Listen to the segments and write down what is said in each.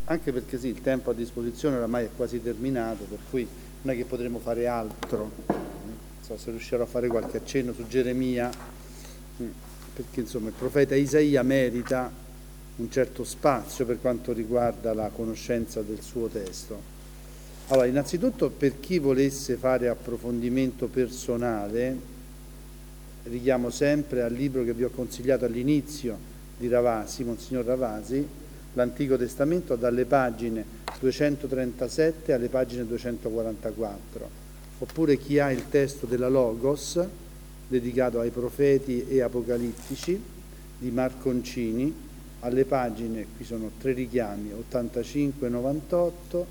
anche perché sì, il tempo a disposizione oramai è quasi terminato, per cui non è che potremo fare altro. Non so se riuscirò a fare qualche accenno su Geremia, perché insomma il profeta Isaia merita un certo spazio per quanto riguarda la conoscenza del suo testo. Allora, innanzitutto, per chi volesse fare approfondimento personale, richiamo sempre al libro che vi ho consigliato all'inizio di Ravasi, Monsignor Ravasi, l'Antico Testamento, dalle pagine 237 alle pagine 244, oppure chi ha il testo della Logos, dedicato ai profeti e apocalittici, di Marconcini, alle pagine, qui sono 3 richiami, 85-98,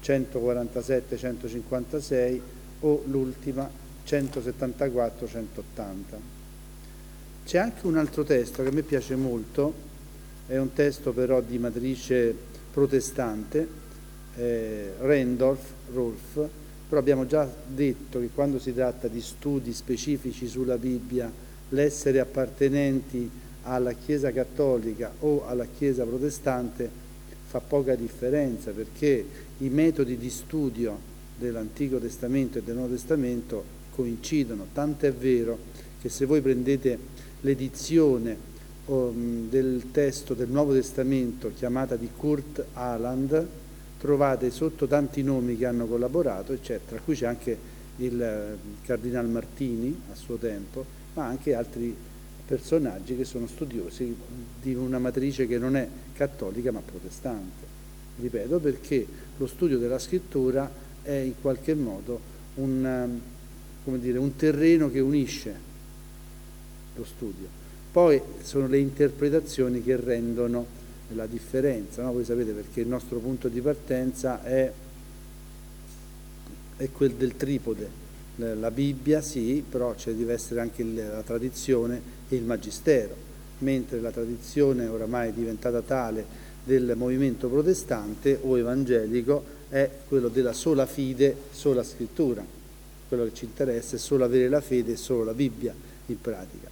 147-156 o l'ultima 174-180. C'è anche un altro testo che a me piace molto, è un testo però di matrice protestante, Rolf, però abbiamo già detto che quando si tratta di studi specifici sulla Bibbia, l'essere appartenenti alla Chiesa cattolica o alla Chiesa protestante fa poca differenza, perché i metodi di studio dell'Antico Testamento e del Nuovo Testamento coincidono, tanto è vero che se voi prendete l'edizione del testo del Nuovo Testamento chiamata di Kurt Aland, trovate sotto tanti nomi che hanno collaborato, eccetera, tra cui c'è anche il Cardinal Martini a suo tempo, ma anche altri personaggi che sono studiosi di una matrice che non è cattolica ma protestante. Ripeto, perché lo studio della scrittura è in qualche modo un terreno che unisce lo studio. Poi sono le interpretazioni che rendono la differenza, no? Voi sapete, perché il nostro punto di partenza è quel del tripode. La Bibbia sì, però deve essere anche la tradizione e il magistero, mentre la tradizione oramai è diventata tale del movimento protestante o evangelico è quello della sola fide, sola scrittura. Quello che ci interessa è solo avere la fede e solo la Bibbia in pratica.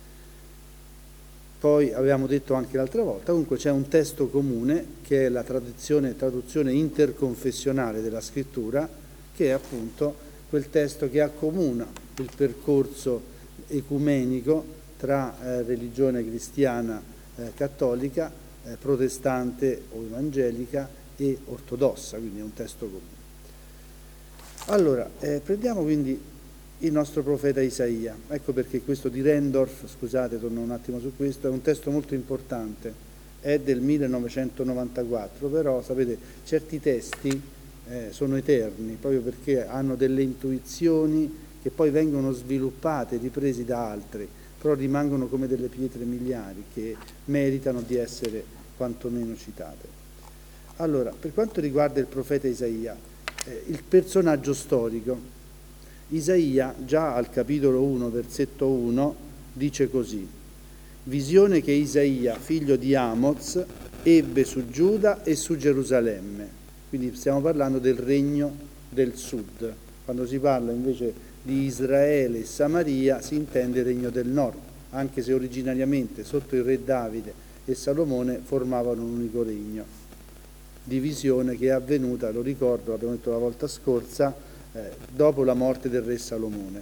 Poi avevamo detto anche l'altra volta, comunque c'è un testo comune che è la traduzione interconfessionale della scrittura, che è appunto quel testo che accomuna il percorso ecumenico tra religione cristiana cattolica, protestante o evangelica e ortodossa, quindi è un testo comune. Allora, prendiamo quindi il nostro profeta Isaia. Ecco perché questo di Rendorf, scusate, torno un attimo su questo, è un testo molto importante, è del 1994, però sapete, certi testi sono eterni, proprio perché hanno delle intuizioni che poi vengono sviluppate, ripresi da altri, però rimangono come delle pietre miliari che meritano di essere quantomeno citate. Allora, per quanto riguarda il profeta Isaia, il personaggio storico, Isaia già al capitolo 1, versetto 1, dice così: visione che Isaia, figlio di Amoz, ebbe su Giuda e su Gerusalemme. Quindi stiamo parlando del regno del sud. Quando si parla invece di Israele e Samaria si intende il regno del nord, anche se originariamente sotto il re Davide e Salomone formavano un unico regno. Divisione che è avvenuta, lo ricordo, l'abbiamo detto la volta scorsa, dopo la morte del re Salomone.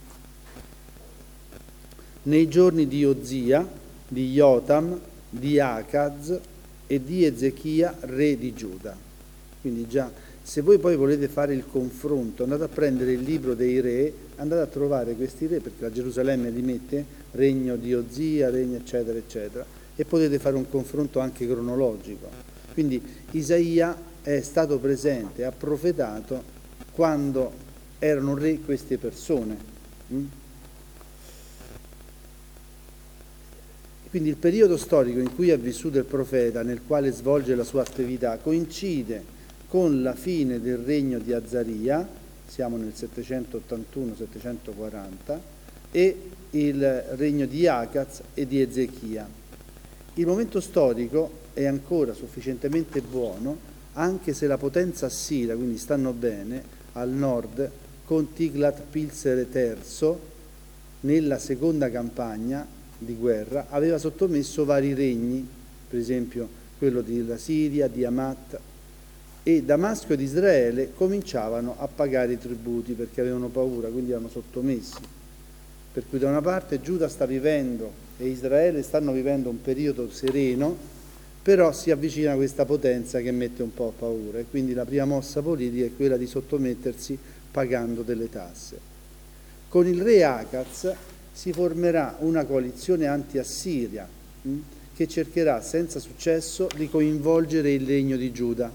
Nei giorni di Ozia, di Jotam, di Acaz e di Ezechia, re di Giuda. Quindi già, se voi poi volete fare il confronto, andate a prendere il libro dei re, andate a trovare questi re, perché la Gerusalemme li mette, regno di Ozia, regno eccetera eccetera, e potete fare un confronto anche cronologico. Quindi Isaia è stato presente, ha profetato quando erano re queste persone. Quindi il periodo storico in cui è vissuto il profeta, nel quale svolge la sua attività, coincide con la fine del regno di Azaria, siamo nel 781-740, e il regno di Acaz e di Ezechia. Il momento storico è ancora sufficientemente buono, anche se la potenza assira, quindi stanno bene, al nord, con Tiglat-Pilser III, nella seconda campagna di guerra, aveva sottomesso vari regni, per esempio quello della Siria, di Hamat, e Damasco ed Israele cominciavano a pagare i tributi perché avevano paura, quindi erano sottomessi. Per cui da una parte Giuda sta vivendo e Israele stanno vivendo un periodo sereno, però si avvicina a questa potenza che mette un po' a paura, e quindi la prima mossa politica è quella di sottomettersi pagando delle tasse. Con il re Acaz si formerà una coalizione anti-assiria che cercherà senza successo di coinvolgere il regno di Giuda.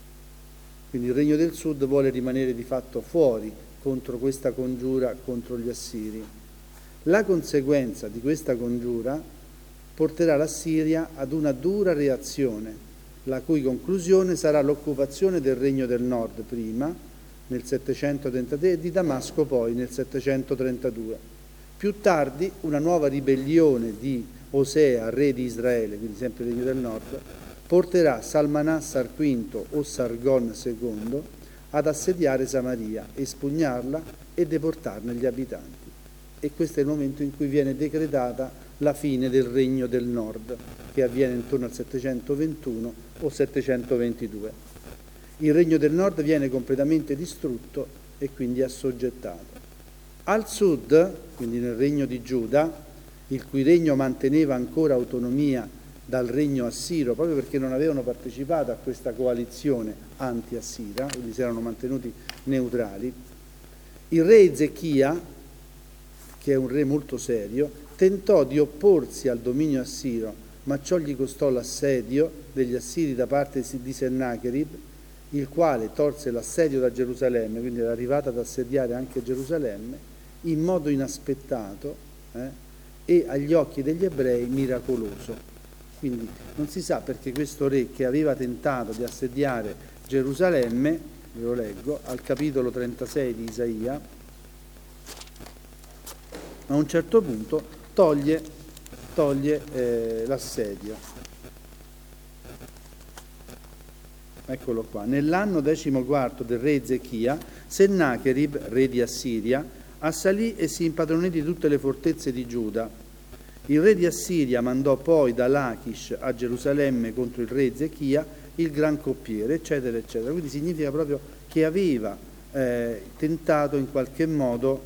Quindi il regno del sud vuole rimanere di fatto fuori contro questa congiura contro gli assiri. La conseguenza di questa congiura porterà l'Assiria ad una dura reazione, la cui conclusione sarà l'occupazione del regno del nord prima, nel 733, e di Damasco poi nel 732. Più tardi una nuova ribellione di Osea, re di Israele, quindi sempre il regno del nord, porterà Salmanassar V o Sargon II ad assediare Samaria, espugnarla e deportarne gli abitanti. E questo è il momento in cui viene decretata la fine del regno del nord, che avviene intorno al 721 o 722. Il regno del nord viene completamente distrutto e quindi assoggettato. Al sud, quindi nel regno di Giuda, il cui regno manteneva ancora autonomia dal regno assiro, proprio perché non avevano partecipato a questa coalizione anti-assira, quindi si erano mantenuti neutrali, il re Ezechia, che è un re molto serio, tentò di opporsi al dominio assiro, ma ciò gli costò l'assedio degli assiri da parte di Sennacherib, il quale tolse l'assedio da Gerusalemme, quindi era arrivata ad assediare anche Gerusalemme, in modo inaspettato e agli occhi degli ebrei miracoloso. Quindi non si sa perché questo re, che aveva tentato di assediare Gerusalemme, ve lo leggo, al capitolo 36 di Isaia, a un certo punto toglie l'assedio. Eccolo qua. Nell'anno 14 del re Ezechia, Sennacherib, re di Assiria, assalì e si impadronì di tutte le fortezze di Giuda. Il re di Assiria mandò poi da Lachish a Gerusalemme contro il re Ezechia il gran coppiere, eccetera, eccetera. Quindi significa proprio che aveva tentato in qualche modo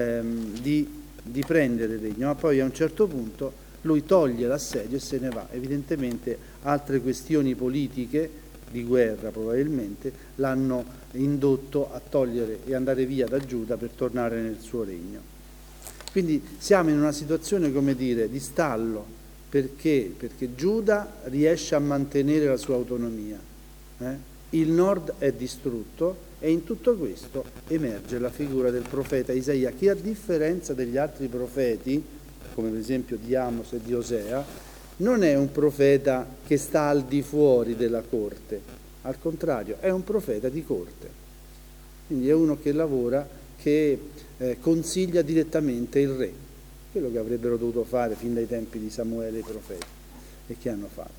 di prendere il regno, ma poi a un certo punto lui toglie l'assedio e se ne va. Evidentemente altre questioni politiche di guerra probabilmente l'hanno indotto a togliere e andare via da Giuda per tornare nel suo regno. Quindi siamo in una situazione, come dire, di stallo, perché Giuda riesce a mantenere la sua autonomia, il nord è distrutto, e in tutto questo emerge la figura del profeta Isaia, che a differenza degli altri profeti, come per esempio di Amos e di Osea, non è un profeta che sta al di fuori della corte, al contrario, è un profeta di corte. Quindi è uno che lavora, che consiglia direttamente il re, quello che avrebbero dovuto fare fin dai tempi di Samuele e i profeti, e che hanno fatto.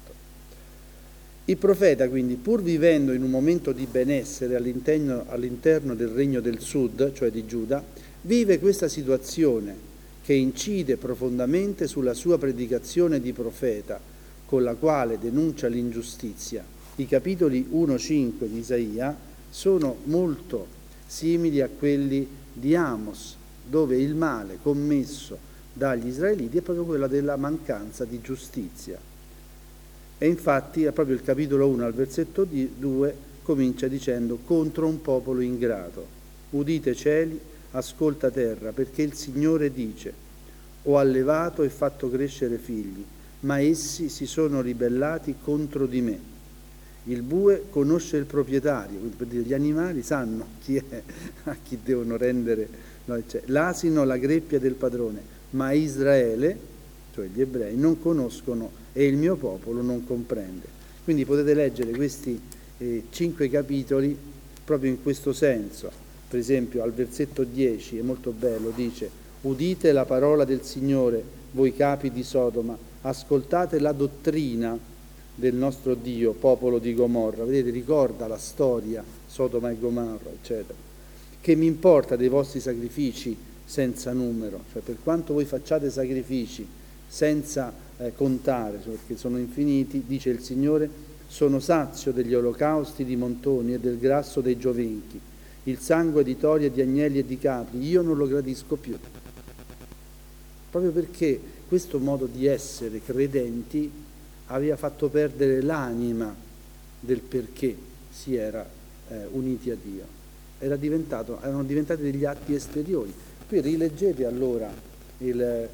Il profeta quindi, pur vivendo in un momento di benessere all'interno del regno del sud, cioè di Giuda, vive questa situazione che incide profondamente sulla sua predicazione di profeta, con la quale denuncia l'ingiustizia. I capitoli 1-5 di Isaia sono molto simili a quelli di Amos, dove il male commesso dagli israeliti è proprio quello della mancanza di giustizia. E infatti è proprio il capitolo 1 al versetto 2 comincia dicendo: contro un popolo ingrato, udite cieli, ascolta terra, perché il Signore dice: ho allevato e fatto crescere figli, ma essi si sono ribellati contro di me. Il bue conosce il proprietario, quindi per dire, gli animali sanno chi è, a chi devono rendere, l'asino la greppia del padrone, ma Israele, cioè gli ebrei, non conoscono e il mio popolo non comprende. Quindi potete leggere questi 5 capitoli proprio in questo senso. Per esempio al versetto 10 è molto bello, dice: udite la parola del Signore, voi capi di Sodoma, ascoltate la dottrina del nostro Dio, popolo di Gomorra. Vedete, ricorda la storia, Sodoma e Gomorra, eccetera. Che mi importa dei vostri sacrifici senza numero, cioè per quanto voi facciate sacrifici senza contare, perché sono infiniti, dice il Signore, sono sazio degli olocausti di montoni e del grasso dei giovenchi, il sangue di tori e di agnelli e di capri, io non lo gradisco più. Proprio perché questo modo di essere credenti aveva fatto perdere l'anima del perché si era uniti a Dio. Erano diventati degli atti esteriori. Qui rileggete allora il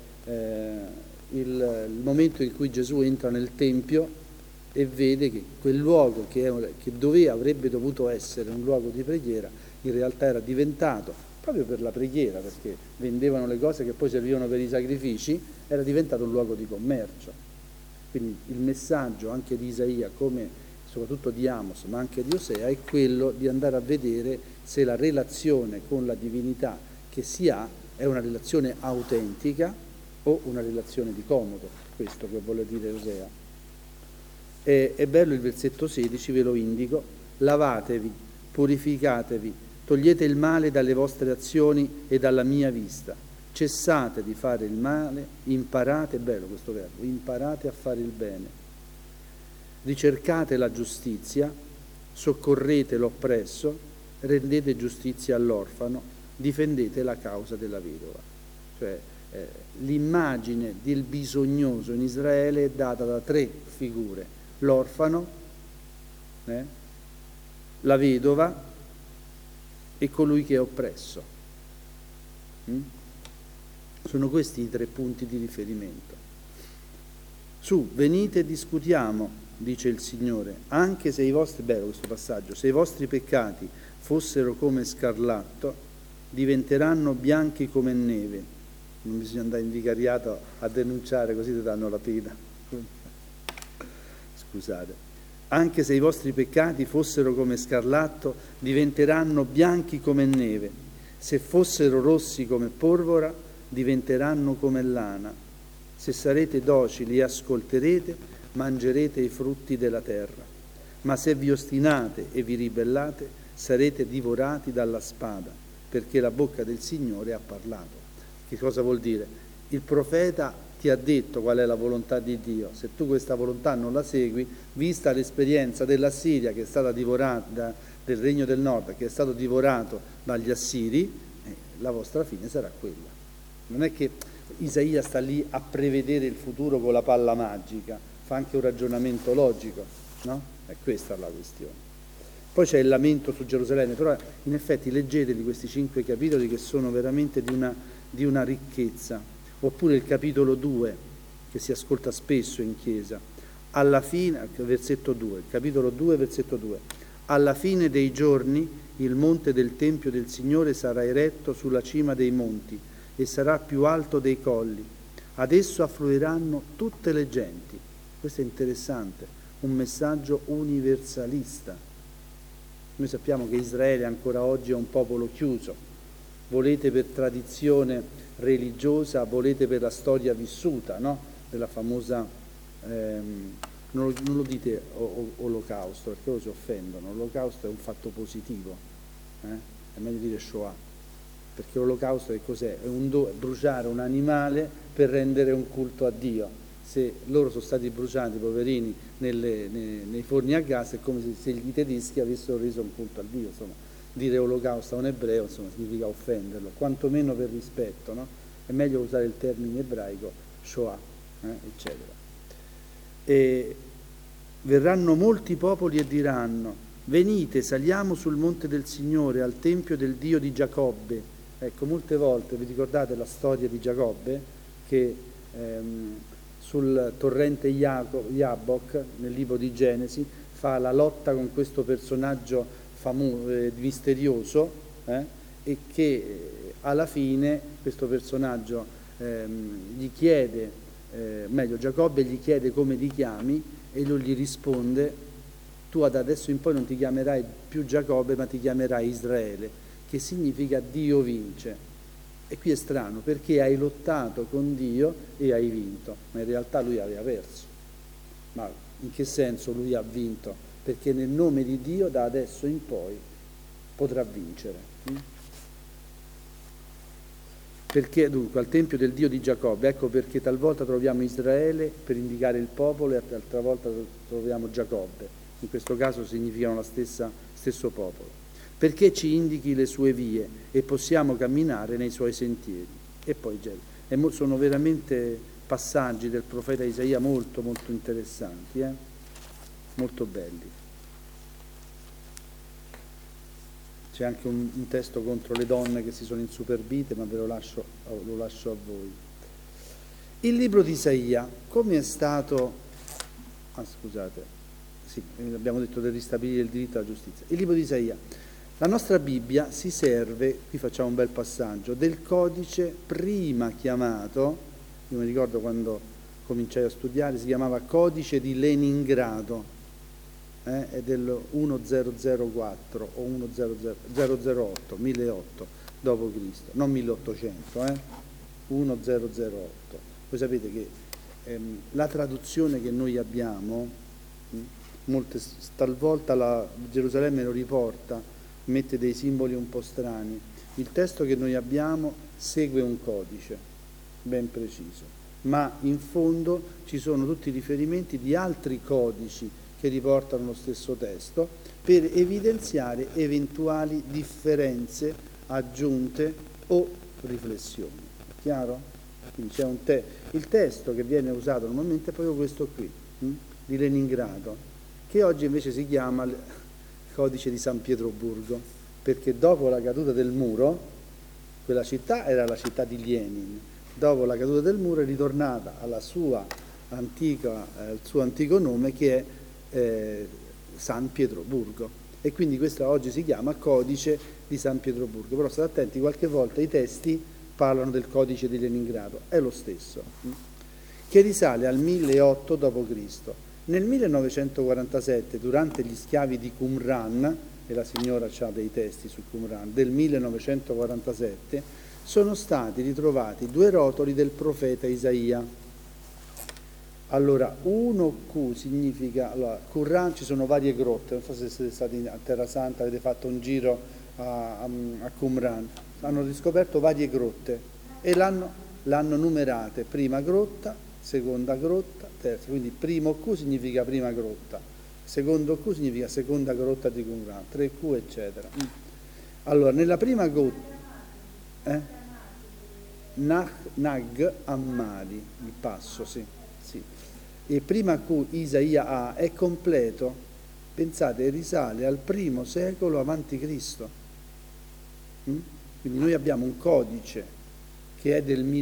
momento in cui Gesù entra nel Tempio e vede che quel luogo che avrebbe dovuto essere un luogo di preghiera, in realtà era diventato, proprio per la preghiera, perché vendevano le cose che poi servivano per i sacrifici, era diventato un luogo di commercio. Quindi il messaggio anche di Isaia, come soprattutto di Amos, ma anche di Osea, è quello di andare a vedere se la relazione con la divinità che si ha è una relazione autentica o una relazione di comodo, questo che vuole dire Osea. È bello il versetto 16, ve lo indico: lavatevi, purificatevi, togliete il male dalle vostre azioni e dalla mia vista, cessate di fare il male, imparate, è bello questo verbo, imparate a fare il bene, ricercate la giustizia, soccorrete l'oppresso, rendete giustizia all'orfano, difendete la causa della vedova. Cioè l'immagine del bisognoso in Israele è data da tre figure: l'orfano, la vedova e colui che è oppresso. Sono questi i tre punti di riferimento. Su, venite e discutiamo, dice il Signore, anche se i vostri, bello questo passaggio, se i vostri peccati fossero come scarlatto, diventeranno bianchi come neve. Non bisogna andare in vicariato a denunciare, così ti danno la pena. Scusate. Anche se i vostri peccati fossero come scarlatto, diventeranno bianchi come neve. Se fossero rossi come porpora, diventeranno come lana. Se sarete docili e ascolterete, mangerete i frutti della terra. Ma se vi ostinate e vi ribellate, sarete divorati dalla spada, perché la bocca del Signore ha parlato. Che cosa vuol dire? Il profeta ti ha detto qual è la volontà di Dio. Se tu questa volontà non la segui, vista l'esperienza dell'Assiria che è stata divorata, del Regno del Nord che è stato divorato dagli Assiri, la vostra fine sarà quella. Non è che Isaia sta lì a prevedere il futuro con la palla magica, fa anche un ragionamento logico, no? È questa la questione. Poi c'è il lamento su Gerusalemme, però in effetti leggeteli questi 5 capitoli che sono veramente di una ricchezza. Oppure il capitolo 2, che si ascolta spesso in chiesa, alla fine, versetto 2, capitolo 2, versetto 2, alla fine dei giorni il monte del Tempio del Signore sarà eretto sulla cima dei monti e sarà più alto dei colli. Ad esso affluiranno tutte le genti. Questo è interessante, un messaggio universalista. Noi sappiamo che Israele ancora oggi è un popolo chiuso. Volete per tradizione religiosa, volete per la storia vissuta, no? Della famosa, non lo dite olocausto, perché loro si offendono. L'olocausto è un fatto positivo, è meglio dire Shoah, perché l'olocausto è cos'è? È bruciare un animale per rendere un culto a Dio. Se loro sono stati bruciati, poverini, nei forni a gas, è come se i tedeschi avessero reso un culto a Dio. Insomma, dire olocausto a un ebreo, insomma, significa offenderlo, quantomeno per rispetto, no? È meglio usare il termine ebraico Shoah, eccetera. E verranno molti popoli e diranno: venite, saliamo sul monte del Signore, al tempio del Dio di Giacobbe. Ecco, molte volte vi ricordate la storia di Giacobbe, che sul torrente Jabbok, nel libro di Genesi, fa la lotta con questo personaggio misterioso, e che alla fine questo personaggio gli chiede, Giacobbe gli chiede come ti chiami, e lui gli risponde: tu da adesso in poi non ti chiamerai più Giacobbe, ma ti chiamerai Israele, che significa Dio vince. E qui è strano, perché hai lottato con Dio e hai vinto, ma in realtà lui aveva perso. Ma in che senso lui ha vinto? Perché nel nome di Dio da adesso in poi potrà vincere. Perché dunque al Tempio del Dio di Giacobbe, ecco perché talvolta troviamo Israele per indicare il popolo e altra volta troviamo Giacobbe. in questo caso significano stesso popolo, perché ci indichi le sue vie e possiamo camminare nei suoi sentieri. E poi sono veramente passaggi del profeta Isaia molto molto interessanti, molto belli. C'è anche un testo contro le donne che si sono insuperbite, ma lo lascio a voi. Il libro di Isaia, come è stato... scusate, sì, abbiamo detto del ristabilire il diritto alla giustizia. Il libro di Isaia, la nostra Bibbia si serve, qui facciamo un bel passaggio, del codice prima chiamato, io mi ricordo quando cominciai a studiare, si chiamava Codice di Leningrado, è del 1004 o 008, 1008 d.C., non 1800, 1008. Voi sapete che la traduzione che noi abbiamo, talvolta la Gerusalemme lo riporta, mette dei simboli un po' strani. Il testo che noi abbiamo segue un codice ben preciso, ma in fondo ci sono tutti i riferimenti di altri codici che riportano lo stesso testo per evidenziare eventuali differenze, aggiunte o riflessioni. Chiaro? Quindi c'è il testo che viene usato normalmente è proprio questo qui, di Leningrado, che oggi invece si chiama il Codice di San Pietroburgo, perché dopo la caduta del muro, quella città era la città di Lenin, dopo la caduta del muro è ritornata al suo antico nome, che è San Pietroburgo, e quindi questo oggi si chiama Codice di San Pietroburgo. Però state attenti, qualche volta i testi parlano del Codice di Leningrado, è lo stesso, che risale al 1008 d.C. Nel 1947, durante gli schiavi di Qumran, e la signora ha dei testi su Qumran, del 1947, sono stati ritrovati 2 rotoli del profeta Isaia. Allora, Q significa, Qumran, ci sono varie grotte, non so se siete stati a Terra Santa, avete fatto un giro a Qumran, hanno riscoperto varie grotte e l'hanno numerate, prima grotta, seconda grotta, terza, quindi primo Q significa prima grotta, secondo Q significa seconda grotta di Qumran, 3Q eccetera. Allora, nella prima grotta, Nag Hammadi, il passo, sì. E prima Q Isaia A è completo, pensate, risale al I secolo avanti Cristo. Quindi noi abbiamo un codice che è del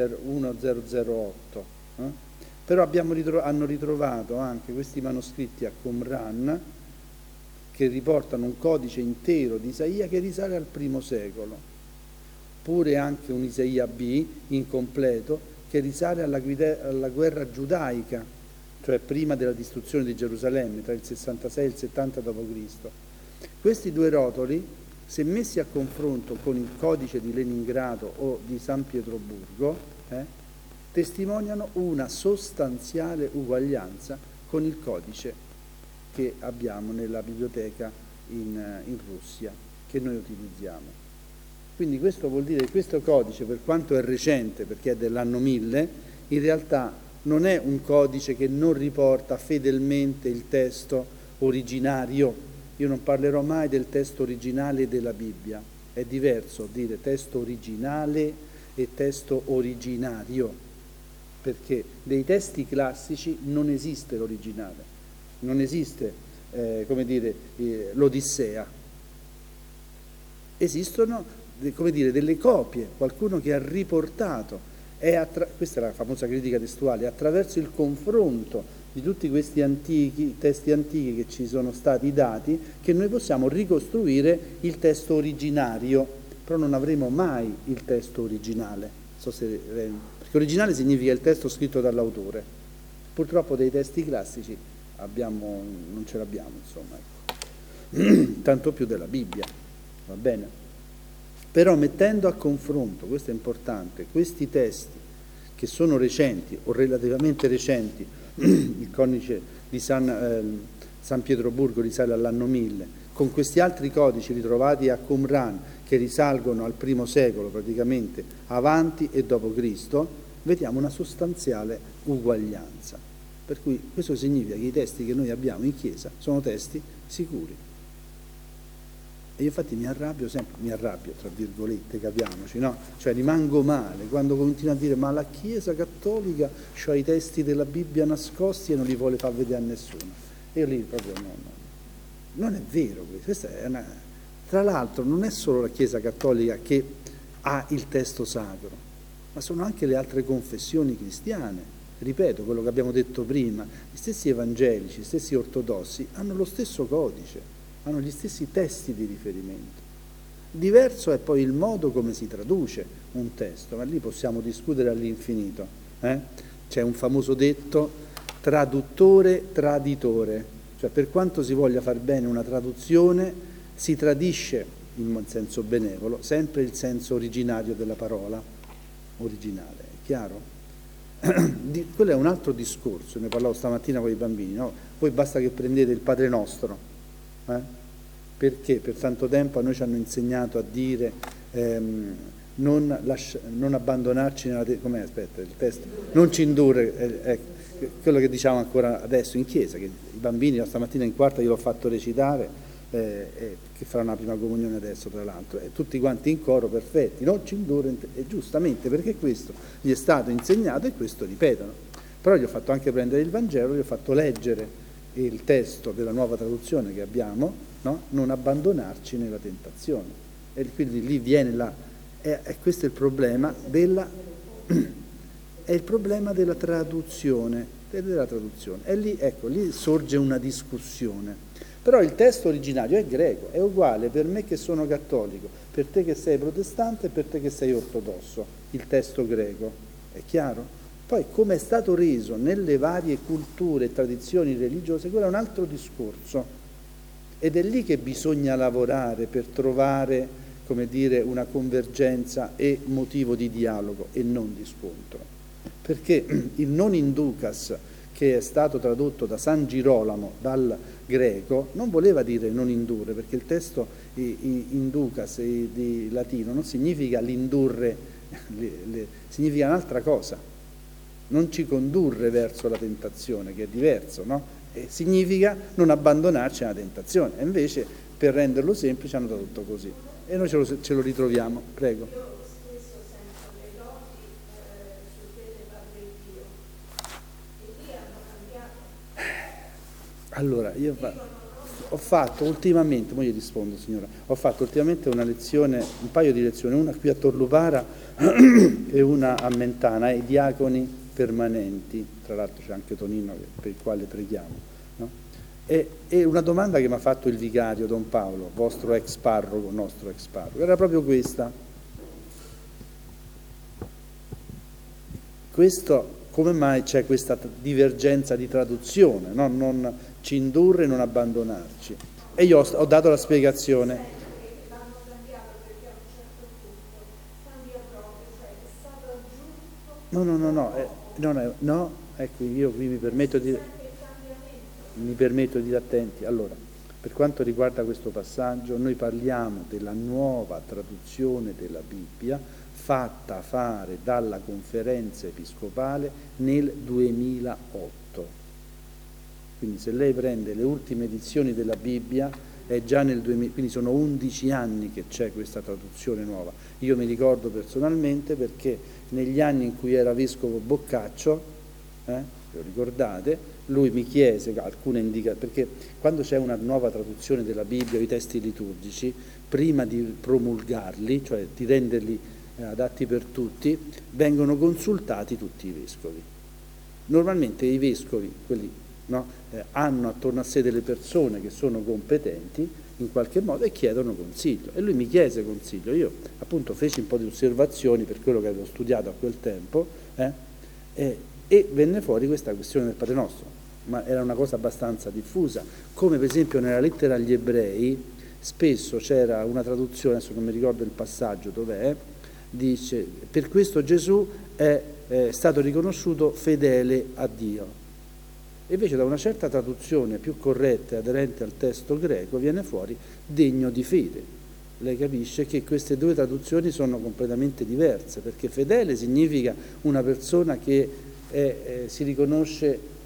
1008, però hanno ritrovato anche questi manoscritti a Qumran che riportano un codice intero di Isaia che risale al I secolo, pure anche un Isaia B incompleto che risale alla guerra giudaica, cioè prima della distruzione di Gerusalemme, tra il 66 e il 70 d.C. Questi 2 rotoli, se messi a confronto con il codice di Leningrado o di San Pietroburgo, testimoniano una sostanziale uguaglianza con il codice che abbiamo nella biblioteca in Russia, che noi utilizziamo. Quindi questo vuol dire che questo codice, per quanto è recente, perché è dell'anno 1000, in realtà non è un codice che non riporta fedelmente il testo originario. Io non parlerò mai del testo originale della Bibbia, è diverso dire testo originale e testo originario, perché dei testi classici non esiste l'originale, non esiste, l'Odissea. Esistono delle copie, qualcuno che ha riportato, questa è la famosa critica testuale, attraverso il confronto di tutti questi testi antichi che ci sono stati dati, che noi possiamo ricostruire il testo originario, però non avremo mai il testo originale, perché originale significa il testo scritto dall'autore. Purtroppo dei testi classici non ce l'abbiamo, insomma, ecco. Tanto più della Bibbia, va bene? Però mettendo a confronto, questo è importante, questi testi che sono recenti o relativamente recenti, il codice di San Pietroburgo risale all'anno 1000, con questi altri codici ritrovati a Qumran che risalgono al I secolo praticamente, avanti e dopo Cristo, vediamo una sostanziale uguaglianza. Per cui questo significa che i testi che noi abbiamo in chiesa sono testi sicuri. E io infatti mi arrabbio tra virgolette, capiamoci, no? Cioè rimango male quando continuo a dire ma la Chiesa Cattolica c'ha i testi della Bibbia nascosti e non li vuole far vedere a nessuno. E io lì proprio non è vero questo. Questa è tra l'altro non è solo la Chiesa Cattolica che ha il testo sacro, ma sono anche le altre confessioni cristiane. Ripeto quello che abbiamo detto prima, gli stessi evangelici, gli stessi ortodossi hanno lo stesso codice, hanno gli stessi testi di riferimento. Diverso è poi il modo come si traduce un testo, ma lì possiamo discutere all'infinito. C'è un famoso detto, traduttore, traditore, cioè per quanto si voglia far bene una traduzione, si tradisce, in senso benevolo, sempre il senso originario della parola, originale, è chiaro? Quello è un altro discorso, ne parlavo stamattina con i bambini, no? Voi basta che prendete il Padre Nostro, perché per tanto tempo a noi ci hanno insegnato a dire non abbandonarci nella com'è, aspetta, il testo, non ci indurre, quello che diciamo ancora adesso in chiesa, che i bambini stamattina in quarta io l'ho fatto recitare, che faranno la prima comunione adesso tra l'altro, e tutti quanti in coro perfetti, non ci indurre, e giustamente perché questo gli è stato insegnato e questo ripetono. Però gli ho fatto anche prendere il Vangelo, gli ho fatto leggere il testo della nuova traduzione che abbiamo, no? Non abbandonarci nella tentazione. E quindi lì viene questo è il problema è il problema della traduzione, E lì, ecco, lì sorge una discussione. Però il testo originario è greco, è uguale per me che sono cattolico, per te che sei protestante e per te che sei ortodosso, il testo greco, è chiaro? Poi come è stato reso nelle varie culture e tradizioni religiose, quello è un altro discorso, ed è lì che bisogna lavorare per trovare, come dire, una convergenza e motivo di dialogo e non di scontro. Perché il non inducas, che è stato tradotto da San Girolamo dal greco, non voleva dire non indurre, perché il testo inducas di latino non significa l'indurre, significa un'altra cosa. Non ci condurre verso la tentazione, che è diverso, no? E significa non abbandonarci alla tentazione. E invece, per renderlo semplice, hanno tradotto così. E noi ce lo ritroviamo. Prego. Io stesso sento le doti sul piede Padre Dio. E lì hanno cambiato. Allora, io ho fatto ultimamente, poi gli rispondo signora, ho fatto ultimamente una lezione, un paio di lezioni, una qui a Torlupara e una a Mentana, ai diaconi permanenti, tra l'altro c'è anche Tonino per il quale preghiamo, no? E una domanda che mi ha fatto il vicario Don Paolo, vostro ex parroco, nostro ex parroco, era proprio questa: come mai c'è questa divergenza di traduzione, no? Non ci indurre, non abbandonarci. E io ho dato la spiegazione. No, ecco, io qui mi permetto di dire attenti. Allora, per quanto riguarda questo passaggio, noi parliamo della nuova traduzione della Bibbia fatta fare dalla Conferenza Episcopale nel 2008. Quindi se lei prende le ultime edizioni della Bibbia è già nel 2000, quindi sono 11 anni che c'è questa traduzione nuova. Io mi ricordo personalmente perché negli anni in cui era vescovo Boccaccio, lo ricordate, lui mi chiese alcune indicazioni, perché quando c'è una nuova traduzione della Bibbia, i testi liturgici, prima di promulgarli, cioè di renderli adatti per tutti, vengono consultati tutti i vescovi. Normalmente i vescovi, quelli, no, hanno attorno a sé delle persone che sono competenti in qualche modo e chiedono consiglio, e lui mi chiese consiglio. Io appunto feci un po' di osservazioni per quello che avevo studiato a quel tempo, e venne fuori questa questione del Padre Nostro, ma era una cosa abbastanza diffusa, come per esempio nella lettera agli Ebrei spesso c'era una traduzione, adesso non mi ricordo il passaggio dov'è, dice: per questo Gesù è stato riconosciuto fedele a Dio. E invece da una certa traduzione più corretta e aderente al testo greco viene fuori degno di fede. Lei capisce che queste due traduzioni sono completamente diverse, perché fedele significa una persona che si riconosce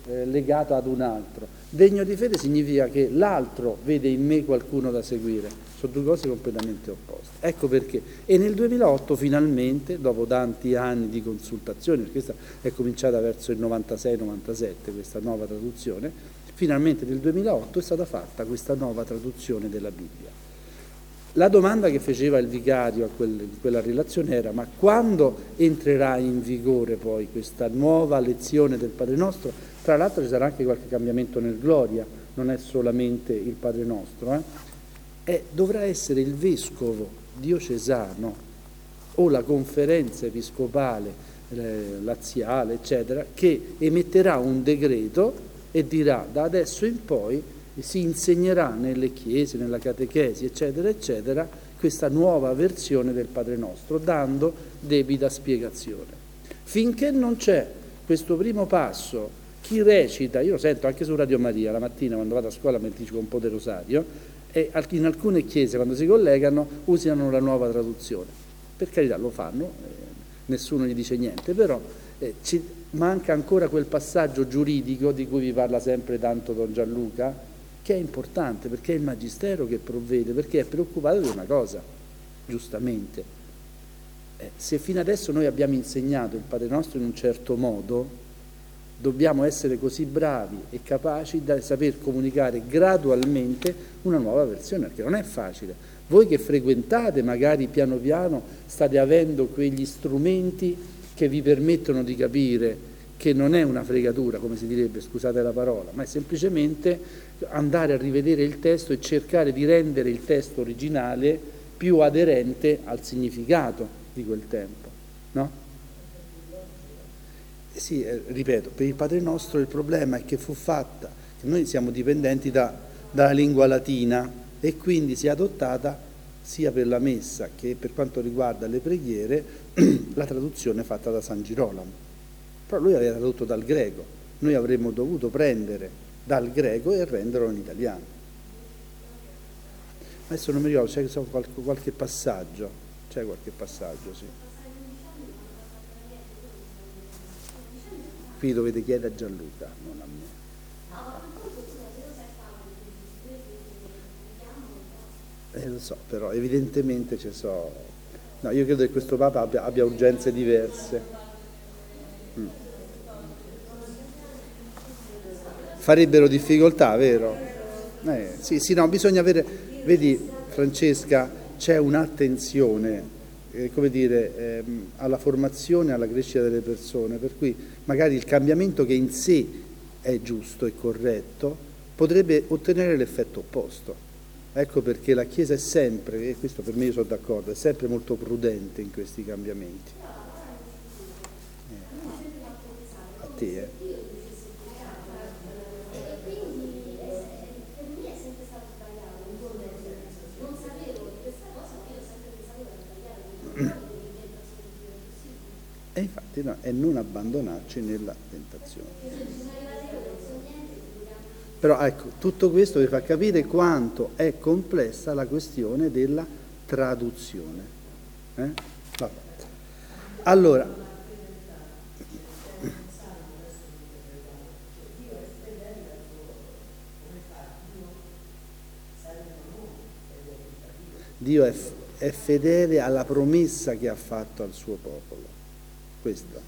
legato ad un altro. Degno di fede significa che l'altro vede in me qualcuno da seguire. Sono due cose completamente opposte. Ecco perché. E nel 2008 finalmente, dopo tanti anni di consultazioni, perché questa è cominciata verso il 96-97, questa nuova traduzione, finalmente nel 2008 è stata fatta questa nuova traduzione della Bibbia. La domanda che faceva il vicario in quella relazione era: ma quando entrerà in vigore poi questa nuova lezione del Padre Nostro? Tra l'altro ci sarà anche qualche cambiamento nel Gloria, non è solamente il Padre Nostro, dovrà essere il vescovo diocesano o la conferenza episcopale laziale, eccetera, che emetterà un decreto e dirà: da adesso in poi si insegnerà nelle chiese, nella catechesi, eccetera, eccetera, questa nuova versione del Padre Nostro, dando debita spiegazione. Finché non c'è questo primo passo, chi recita, io lo sento anche su Radio Maria, la mattina quando vado a scuola mi dico un po' di rosario, e in alcune chiese quando si collegano usano la nuova traduzione. Per carità, lo fanno, nessuno gli dice niente, però ci manca ancora quel passaggio giuridico di cui vi parla sempre tanto Don Gianluca, che è importante, perché è il Magistero che provvede, perché è preoccupato di una cosa, giustamente. Se fino adesso noi abbiamo insegnato il Padre Nostro in un certo modo, dobbiamo essere così bravi e capaci da saper comunicare gradualmente una nuova versione, perché non è facile. Voi che frequentate, magari piano piano state avendo quegli strumenti che vi permettono di capire che non è una fregatura, come si direbbe, scusate la parola, ma è semplicemente andare a rivedere il testo e cercare di rendere il testo originale più aderente al significato di quel tempo, no? Sì, ripeto, per il Padre Nostro il problema è che fu fatta, che noi siamo dipendenti dalla lingua latina e quindi si è adottata sia per la messa che per quanto riguarda le preghiere la traduzione fatta da San Girolamo. Però lui aveva tradotto dal greco, noi avremmo dovuto prendere dal greco e renderlo in italiano. Adesso non mi ricordo, c'è qualche passaggio, c'è qualche passaggio, sì. Qui dovete chiedere a Gianluca, non a me. Lo so, però evidentemente ci so. No, io credo che questo Papa abbia urgenze diverse. Farebbero difficoltà, vero? Sì, no, bisogna avere, vedi Francesca, c'è un'attenzione, come dire, alla formazione, alla crescita delle persone, per cui magari il cambiamento che in sé è giusto e corretto potrebbe ottenere l'effetto opposto. Ecco perché la Chiesa è sempre, e questo per me io sono d'accordo, è sempre molto prudente in questi cambiamenti. A te, E infatti no, è non abbandonarci nella tentazione. Però ecco, tutto questo vi fa capire quanto è complessa la questione della traduzione. Vabbè. Allora, Dio è fedele alla promessa che ha fatto al suo popolo. Questa.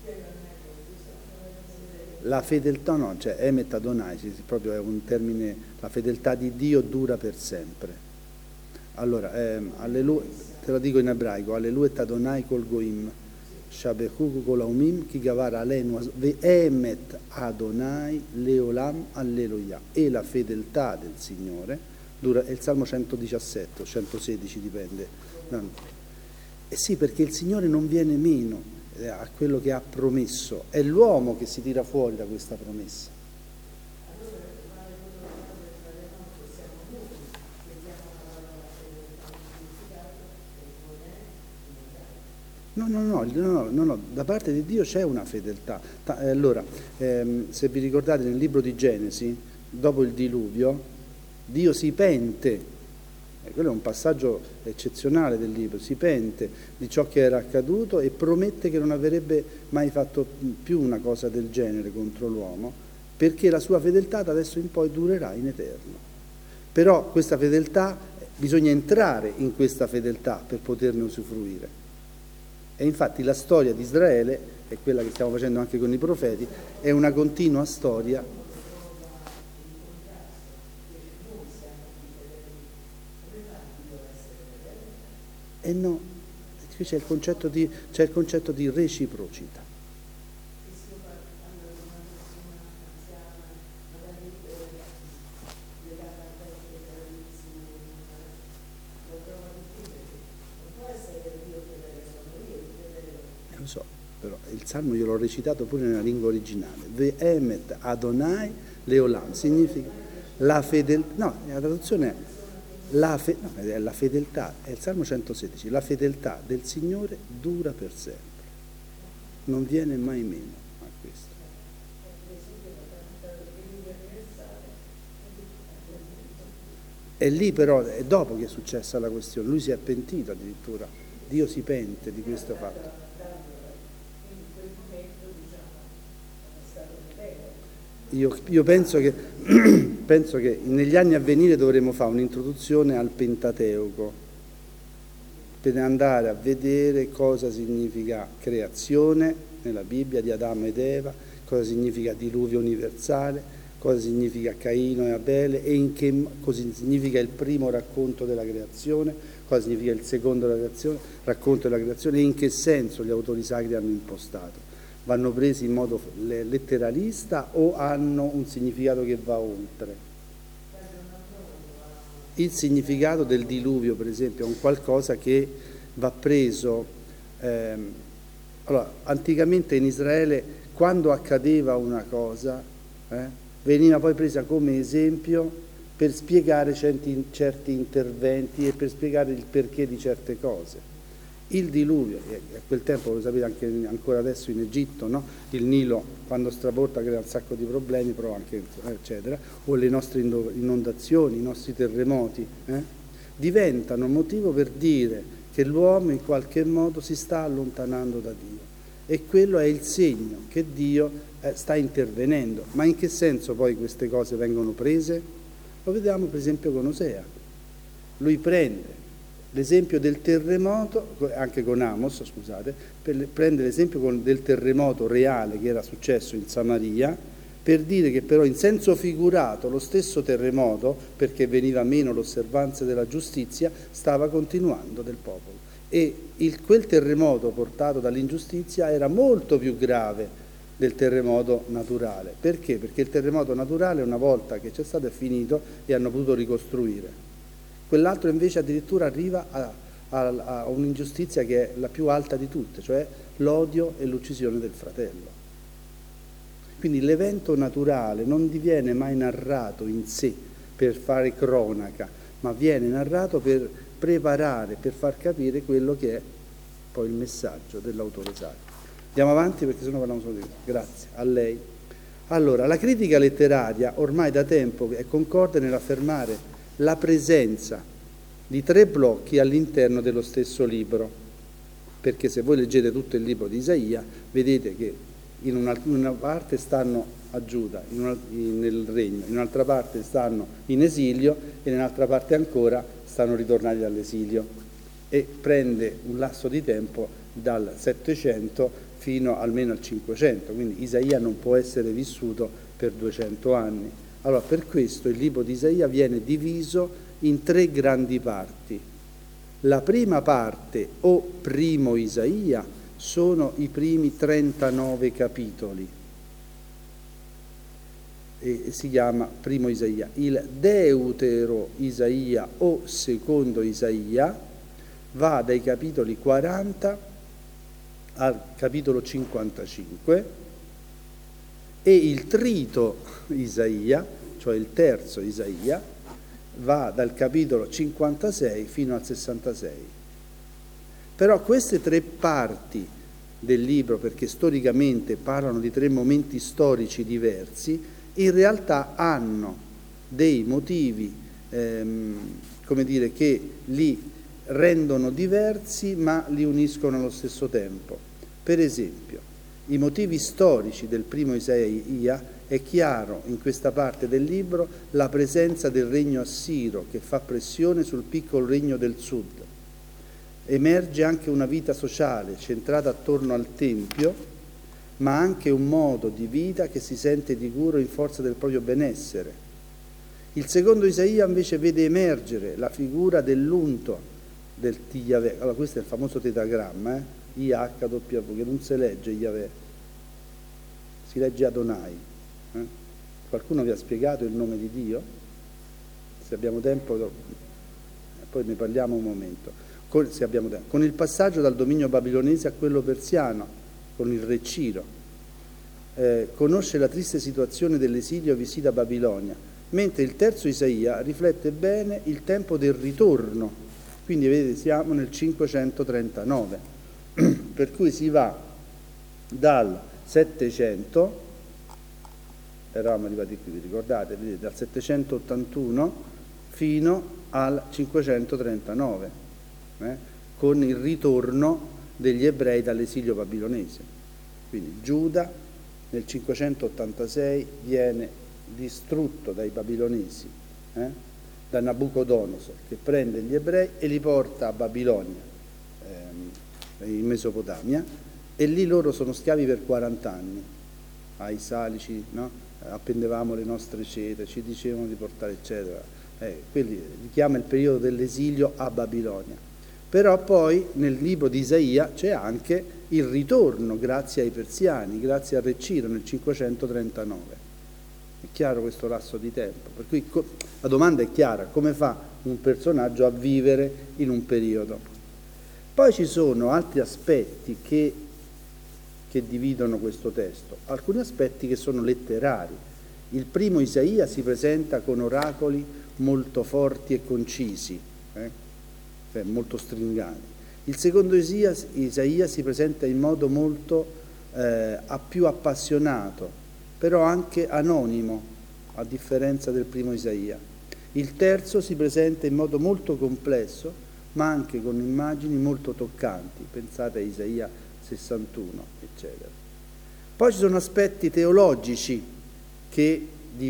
La fedeltà no, cioè Emet Adonai, proprio è un termine, la fedeltà di Dio dura per sempre. Allora, alleluia, te lo dico in ebraico, alleluia Adonai col goim, shabechuku kol haumim, ki gavar alenu Emet Adonai leolam alleluia. E la fedeltà del Signore dura, è il Salmo 117 o 116 dipende. Sì, perché il Signore non viene meno a quello che ha promesso, è l'uomo che si tira fuori da questa promessa. No, da parte di Dio c'è una fedeltà. Allora, se vi ricordate nel libro di Genesi, dopo il diluvio, Dio si pente. Quello è un passaggio eccezionale del libro, si pente di ciò che era accaduto e promette che non avrebbe mai fatto più una cosa del genere contro l'uomo, perché la sua fedeltà da adesso in poi durerà in eterno. Però questa fedeltà, bisogna entrare in questa fedeltà per poterne usufruire. E infatti la storia di Israele, è quella che stiamo facendo anche con i profeti, è una continua storia. E no, qui c'è il concetto di reciprocità. Lo so, però il Salmo io l'ho recitato pure nella lingua originale. Ve'emet Adonai Leolam, significa la fedeltà. No, la traduzione è la fedeltà, è il Salmo 116, la fedeltà del Signore dura per sempre, non viene mai meno a questo. E lì però è dopo che è successa la questione, lui si è pentito addirittura, Dio si pente di questo fatto. Io penso che negli anni a venire dovremo fare un'introduzione al Pentateuco per andare a vedere cosa significa creazione nella Bibbia di Adamo ed Eva, cosa significa diluvio universale, cosa significa Caino e Abele e cosa significa il primo racconto della creazione, cosa significa il secondo racconto della creazione e in che senso gli autori sacri hanno impostato. Vanno presi in modo letteralista o hanno un significato che va oltre? Il significato del diluvio, per esempio, è un qualcosa che va preso. Allora, anticamente in Israele, quando accadeva una cosa, veniva poi presa come esempio per spiegare certi interventi e per spiegare il perché di certe cose. Il diluvio, a quel tempo, lo sapete anche ancora adesso in Egitto, no? Il Nilo quando straborda crea un sacco di problemi, però anche eccetera, o le nostre inondazioni, i nostri terremoti, diventano motivo per dire che l'uomo in qualche modo si sta allontanando da Dio e quello è il segno che Dio sta intervenendo. Ma in che senso poi queste cose vengono prese? Lo vediamo per esempio con Osea. Lui prende l'esempio del terremoto, anche con Amos, scusate, prende l'esempio del terremoto reale che era successo in Samaria, per dire che però in senso figurato lo stesso terremoto, perché veniva meno l'osservanza della giustizia, stava continuando del popolo. E quel terremoto portato dall'ingiustizia era molto più grave del terremoto naturale. Perché? Perché il terremoto naturale, una volta che c'è stato, è finito e hanno potuto ricostruire. Quell'altro invece addirittura arriva a un'ingiustizia che è la più alta di tutte, cioè l'odio e l'uccisione del fratello. Quindi l'evento naturale non diviene mai narrato in sé per fare cronaca, ma viene narrato per preparare, per far capire quello che è poi il messaggio dell'autore sacro. Andiamo avanti perché sennò parliamo solo di questo. Grazie, a lei. Allora, la critica letteraria ormai da tempo è concorde nell'affermare la presenza di 3 blocchi all'interno dello stesso libro, perché se voi leggete tutto il libro di Isaia vedete che in una parte stanno a Giuda, nel regno, in un'altra parte stanno in esilio e in un'altra parte ancora stanno ritornati dall'esilio e prende un lasso di tempo dal 700 fino almeno al 500, quindi Isaia non può essere vissuto per 200 anni. Allora, per questo il libro di Isaia viene diviso in 3 grandi parti. La prima parte, o primo Isaia, sono i primi 39 capitoli e si chiama primo Isaia. Il Deutero Isaia o secondo Isaia va dai capitoli 40 al capitolo 55 e il trito Isaia, cioè il terzo Isaia, va dal capitolo 56 fino al 66. Però queste 3 parti del libro, perché storicamente parlano di 3 momenti storici diversi, in realtà hanno dei motivi, come dire, che li rendono diversi ma li uniscono allo stesso tempo. Per esempio, i motivi storici del primo Isaia è chiaro in questa parte del libro la presenza del regno assiro che fa pressione sul piccolo regno del sud. Emerge anche una vita sociale centrata attorno al Tempio, ma anche un modo di vita che si sente sicuro in forza del proprio benessere. Il secondo Isaia invece vede emergere la figura dell'unto del Yahweh. Allora questo è il famoso tetagramma, IHW, che non si legge Yahweh, si legge Adonai. Qualcuno vi ha spiegato il nome di Dio? Se abbiamo tempo, poi ne parliamo un momento. Se abbiamo tempo. Con il passaggio dal dominio babilonese a quello persiano, con il re Ciro, conosce la triste situazione dell'esilio visita Babilonia, mentre il terzo Isaia riflette bene il tempo del ritorno. Quindi vedete, siamo nel 539, per cui si va dal 700, eravamo arrivati qui, vi ricordate? Vedete, dal 781 fino al 539, con il ritorno degli ebrei dall'esilio babilonese. Quindi Giuda nel 586 viene distrutto dai babilonesi, da Nabucodonosor, che prende gli ebrei e li porta a Babilonia, in Mesopotamia, e lì loro sono schiavi per 40 anni. Ai salici, no? Appendevamo le nostre cete, ci dicevano di portare eccetera. Quelli richiama il periodo dell'esilio a Babilonia. Però poi nel libro di Isaia c'è anche il ritorno grazie ai persiani, grazie al re Ciro nel 539. È chiaro questo lasso di tempo? Per cui la domanda è chiara: come fa un personaggio a vivere in un periodo? Poi ci sono altri aspetti che dividono questo testo, alcuni aspetti che sono letterari. Il primo Isaia si presenta con oracoli molto forti e concisi, cioè molto stringanti. Il secondo Isaia si presenta in modo molto più appassionato, però anche anonimo, a differenza del primo Isaia. Il terzo si presenta in modo molto complesso, ma anche con immagini molto toccanti. Pensate a Isaia 61, eccetera. Poi ci sono aspetti teologici che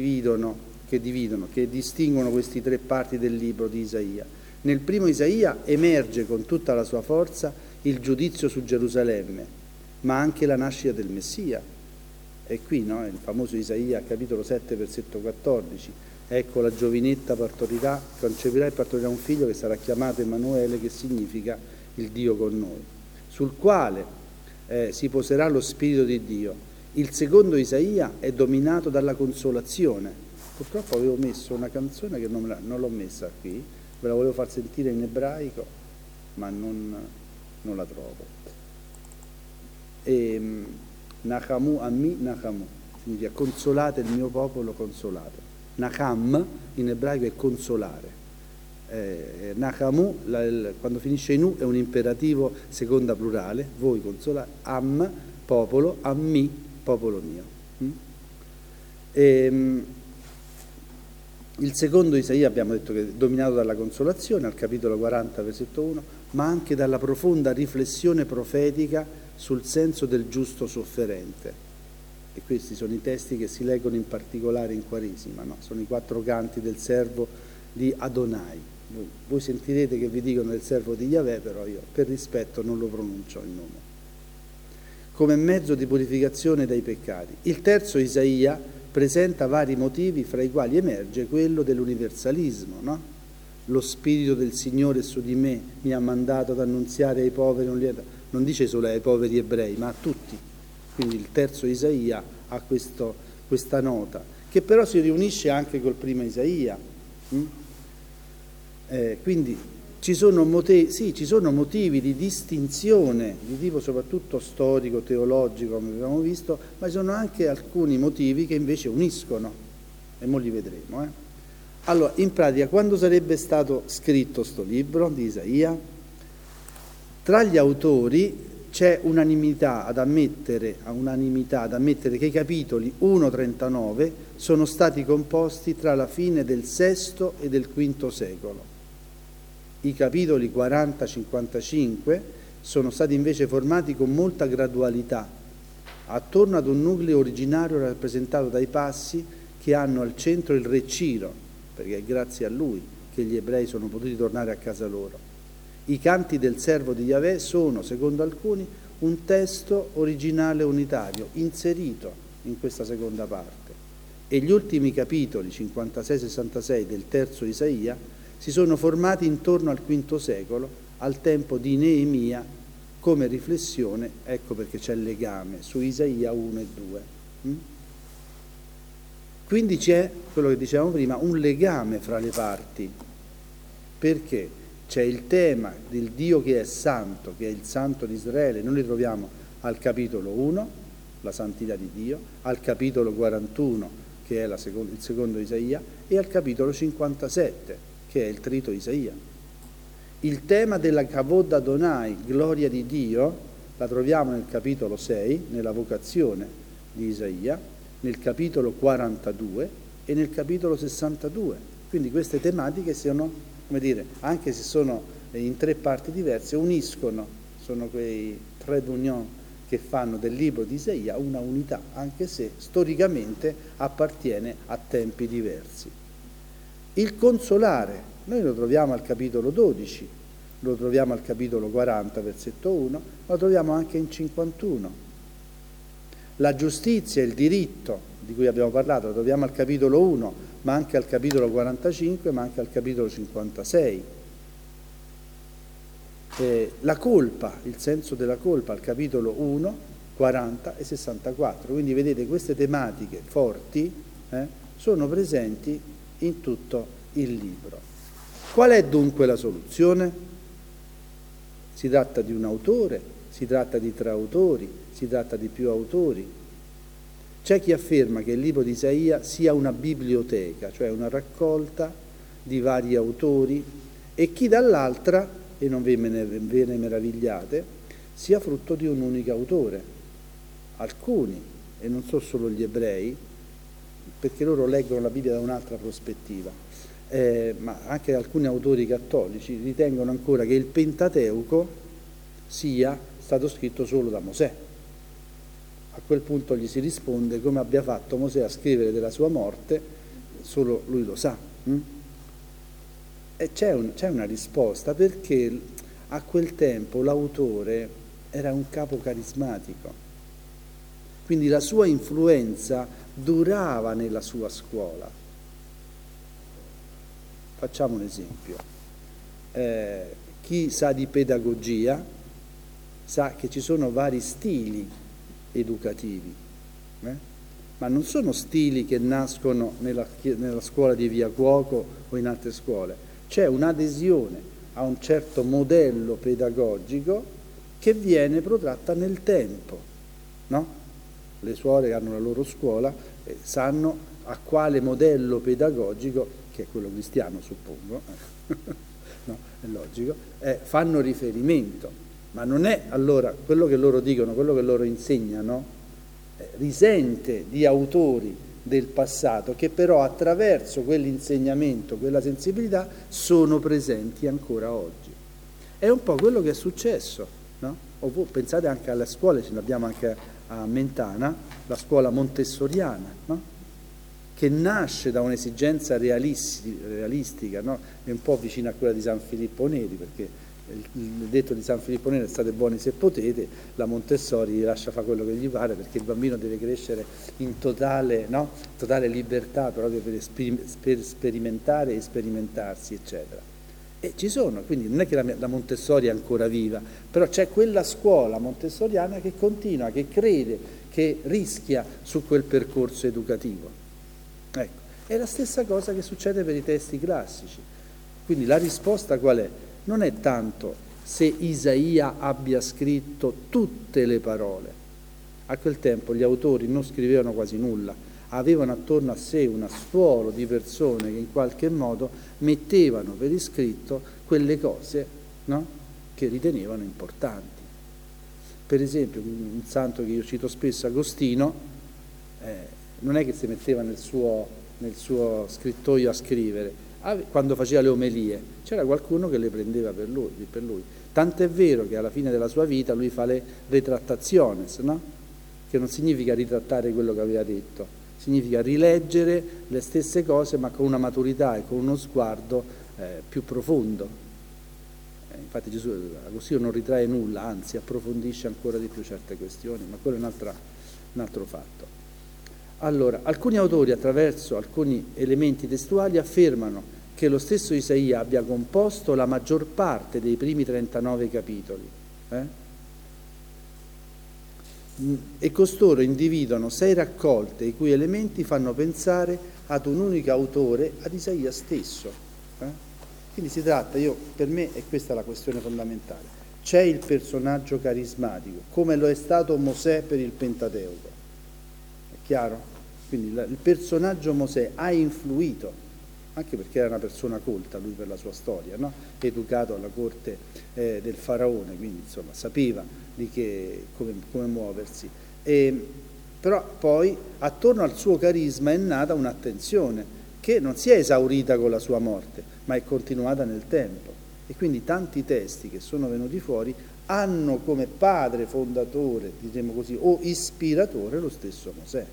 distinguono queste tre parti del libro di Isaia. Nel primo Isaia emerge con tutta la sua forza il giudizio su Gerusalemme, ma anche la nascita del Messia. E qui, no? Il famoso Isaia, capitolo 7, versetto 14. Ecco, la giovinetta concepirà e partorirà un figlio che sarà chiamato Emanuele, che significa il Dio con noi, sul quale si poserà lo Spirito di Dio. Il secondo Isaia è dominato dalla consolazione. Purtroppo avevo messo una canzone che non l'ho messa qui, ve la volevo far sentire in ebraico, ma non la trovo. Nachamu Ammi Nachamu significa consolate il mio popolo, consolate. Nacham in ebraico è consolare. Nachamu, quando finisce in U, è un imperativo seconda plurale, voi consolate, Am, popolo, Ammi, popolo mio. Il secondo Isaia abbiamo detto che è dominato dalla consolazione, al capitolo 40, versetto 1, ma anche dalla profonda riflessione profetica sul senso del giusto sofferente. E questi sono i testi che si leggono in particolare in Quaresima, no? Sono i 4 canti del servo di Adonai. Voi sentirete che vi dicono del servo di Yahweh, però io per rispetto non lo pronuncio il nome. Come mezzo di purificazione dai peccati. Il terzo Isaia presenta vari motivi, fra i quali emerge quello dell'universalismo, no? Lo Spirito del Signore è su di me, mi ha mandato ad annunziare ai poveri, non dice solo ai poveri ebrei, ma a tutti. Quindi il terzo Isaia ha questa nota, che però si riunisce anche col primo Isaia. Quindi ci sono motivi di distinzione di tipo soprattutto storico, teologico, come abbiamo visto, ma ci sono anche alcuni motivi che invece uniscono, e mo li vedremo. Allora, in pratica, quando sarebbe stato scritto sto libro di Isaia? Tra gli autori c'è unanimità ad ammettere che i capitoli 1-39 sono stati composti tra la fine del VI e del V secolo. I capitoli 40-55 sono stati invece formati con molta gradualità, attorno ad un nucleo originario rappresentato dai passi che hanno al centro il re Ciro, perché è grazie a lui che gli ebrei sono potuti tornare a casa loro. I canti del servo di Yahweh sono, secondo alcuni, un testo originale unitario, inserito in questa seconda parte. E gli ultimi capitoli, 56-66 del terzo Isaia, si sono formati intorno al V secolo, al tempo di Neemia, come riflessione, ecco perché c'è il legame su Isaia 1 e 2. Quindi c'è, quello che dicevamo prima, un legame fra le parti, perché c'è il tema del Dio che è santo, che è il santo di Israele, noi li troviamo al capitolo 1, la santità di Dio, al capitolo 41, che è il secondo Isaia, e al capitolo 57, che è il trito Isaia. Il tema della Kavod Adonai, gloria di Dio, la troviamo nel capitolo 6, nella vocazione di Isaia, nel capitolo 42 e nel capitolo 62. Quindi queste tematiche sono, come dire, anche se sono in tre parti diverse, uniscono, sono quei trait d'union che fanno del libro di Isaia una unità, anche se storicamente appartiene a tempi diversi. Il consolare, noi lo troviamo al capitolo 12, lo troviamo al capitolo 40, versetto 1, lo troviamo anche in 51. La giustizia e il diritto, di cui abbiamo parlato, lo troviamo al capitolo 1, ma anche al capitolo 45, ma anche al capitolo 56. La colpa, il senso della colpa, al capitolo 1, 40 e 64. Quindi vedete, queste tematiche forti sono presenti in tutto il libro. Qual è dunque la soluzione? Si tratta di un autore, si tratta di 3 autori, si tratta di più autori. C'è chi afferma che il libro di Isaia sia una biblioteca, cioè una raccolta di vari autori, e chi dall'altra, e non ve ne meravigliate, sia frutto di un unico autore. Alcuni, e non so solo gli ebrei, perché loro leggono la Bibbia da un'altra prospettiva, ma anche alcuni autori cattolici ritengono ancora che il Pentateuco sia stato scritto solo da Mosè. A quel punto gli si risponde: come abbia fatto Mosè a scrivere della sua morte, solo lui lo sa. E c'è una risposta, perché a quel tempo l'autore era un capo carismatico, quindi la sua influenza durava nella sua scuola. Facciamo un esempio. Chi sa di pedagogia sa che ci sono vari stili educativi, ma non sono stili che nascono nella scuola di Via Cuoco o in altre scuole. C'è un'adesione a un certo modello pedagogico che viene protratta nel tempo, no? Le suore che hanno la loro scuola sanno a quale modello pedagogico, che è quello cristiano suppongo, no, è logico, fanno riferimento. Ma non è allora quello che loro dicono, quello che loro insegnano, risente di autori del passato che però attraverso quell'insegnamento, quella sensibilità, sono presenti ancora oggi. È un po' quello che è successo, no? O pensate anche alle scuole, ce l'abbiamo anche a Mentana, la scuola montessoriana, no? Che nasce da un'esigenza realistica, no? È un po' vicina a quella di San Filippo Neri, perché il detto di San Filippo Neri: state buoni se potete. La Montessori gli lascia fare quello che gli pare, perché il bambino deve crescere in totale libertà, proprio per sperimentare e sperimentarsi, eccetera. E ci sono, quindi non è che la Montessori è ancora viva, però c'è quella scuola montessoriana che continua, che crede, che rischia su quel percorso educativo. Ecco, è la stessa cosa che succede per i testi classici. Quindi la risposta qual è? Non è tanto se Isaia abbia scritto tutte le parole. A quel tempo gli autori non scrivevano quasi nulla, avevano attorno a sé una stuolo di persone che in qualche modo mettevano per iscritto quelle cose, no? Che ritenevano importanti. Per esempio, un santo che io cito spesso, Agostino, non è che si metteva nel suo scrittoio a scrivere. Quando faceva le omelie c'era qualcuno che le prendeva per lui. Tant'è vero che alla fine della sua vita lui fa le retrattationes, no? che non significa ritrattare quello che aveva detto, significa rileggere le stesse cose ma con una maturità e con uno sguardo più profondo. Infatti Agostino non ritrae nulla, anzi approfondisce ancora di più certe questioni, ma quello è un altro fatto. Allora, alcuni autori attraverso alcuni elementi testuali affermano che lo stesso Isaia abbia composto la maggior parte dei primi 39 capitoli. E costoro individuano 6 raccolte i cui elementi fanno pensare ad un unico autore, ad Isaia stesso. Quindi si tratta, per me è questa la questione fondamentale, c'è il personaggio carismatico, come lo è stato Mosè per il Pentateuco, è chiaro? Quindi il personaggio Mosè ha influito, anche perché era una persona colta lui per la sua storia, no? Educato alla corte del faraone, quindi insomma sapeva come muoversi. Però poi attorno al suo carisma è nata un'attenzione che non si è esaurita con la sua morte, ma è continuata nel tempo. E quindi tanti testi che sono venuti fuori hanno come padre fondatore, diremo così, o ispiratore lo stesso Mosè.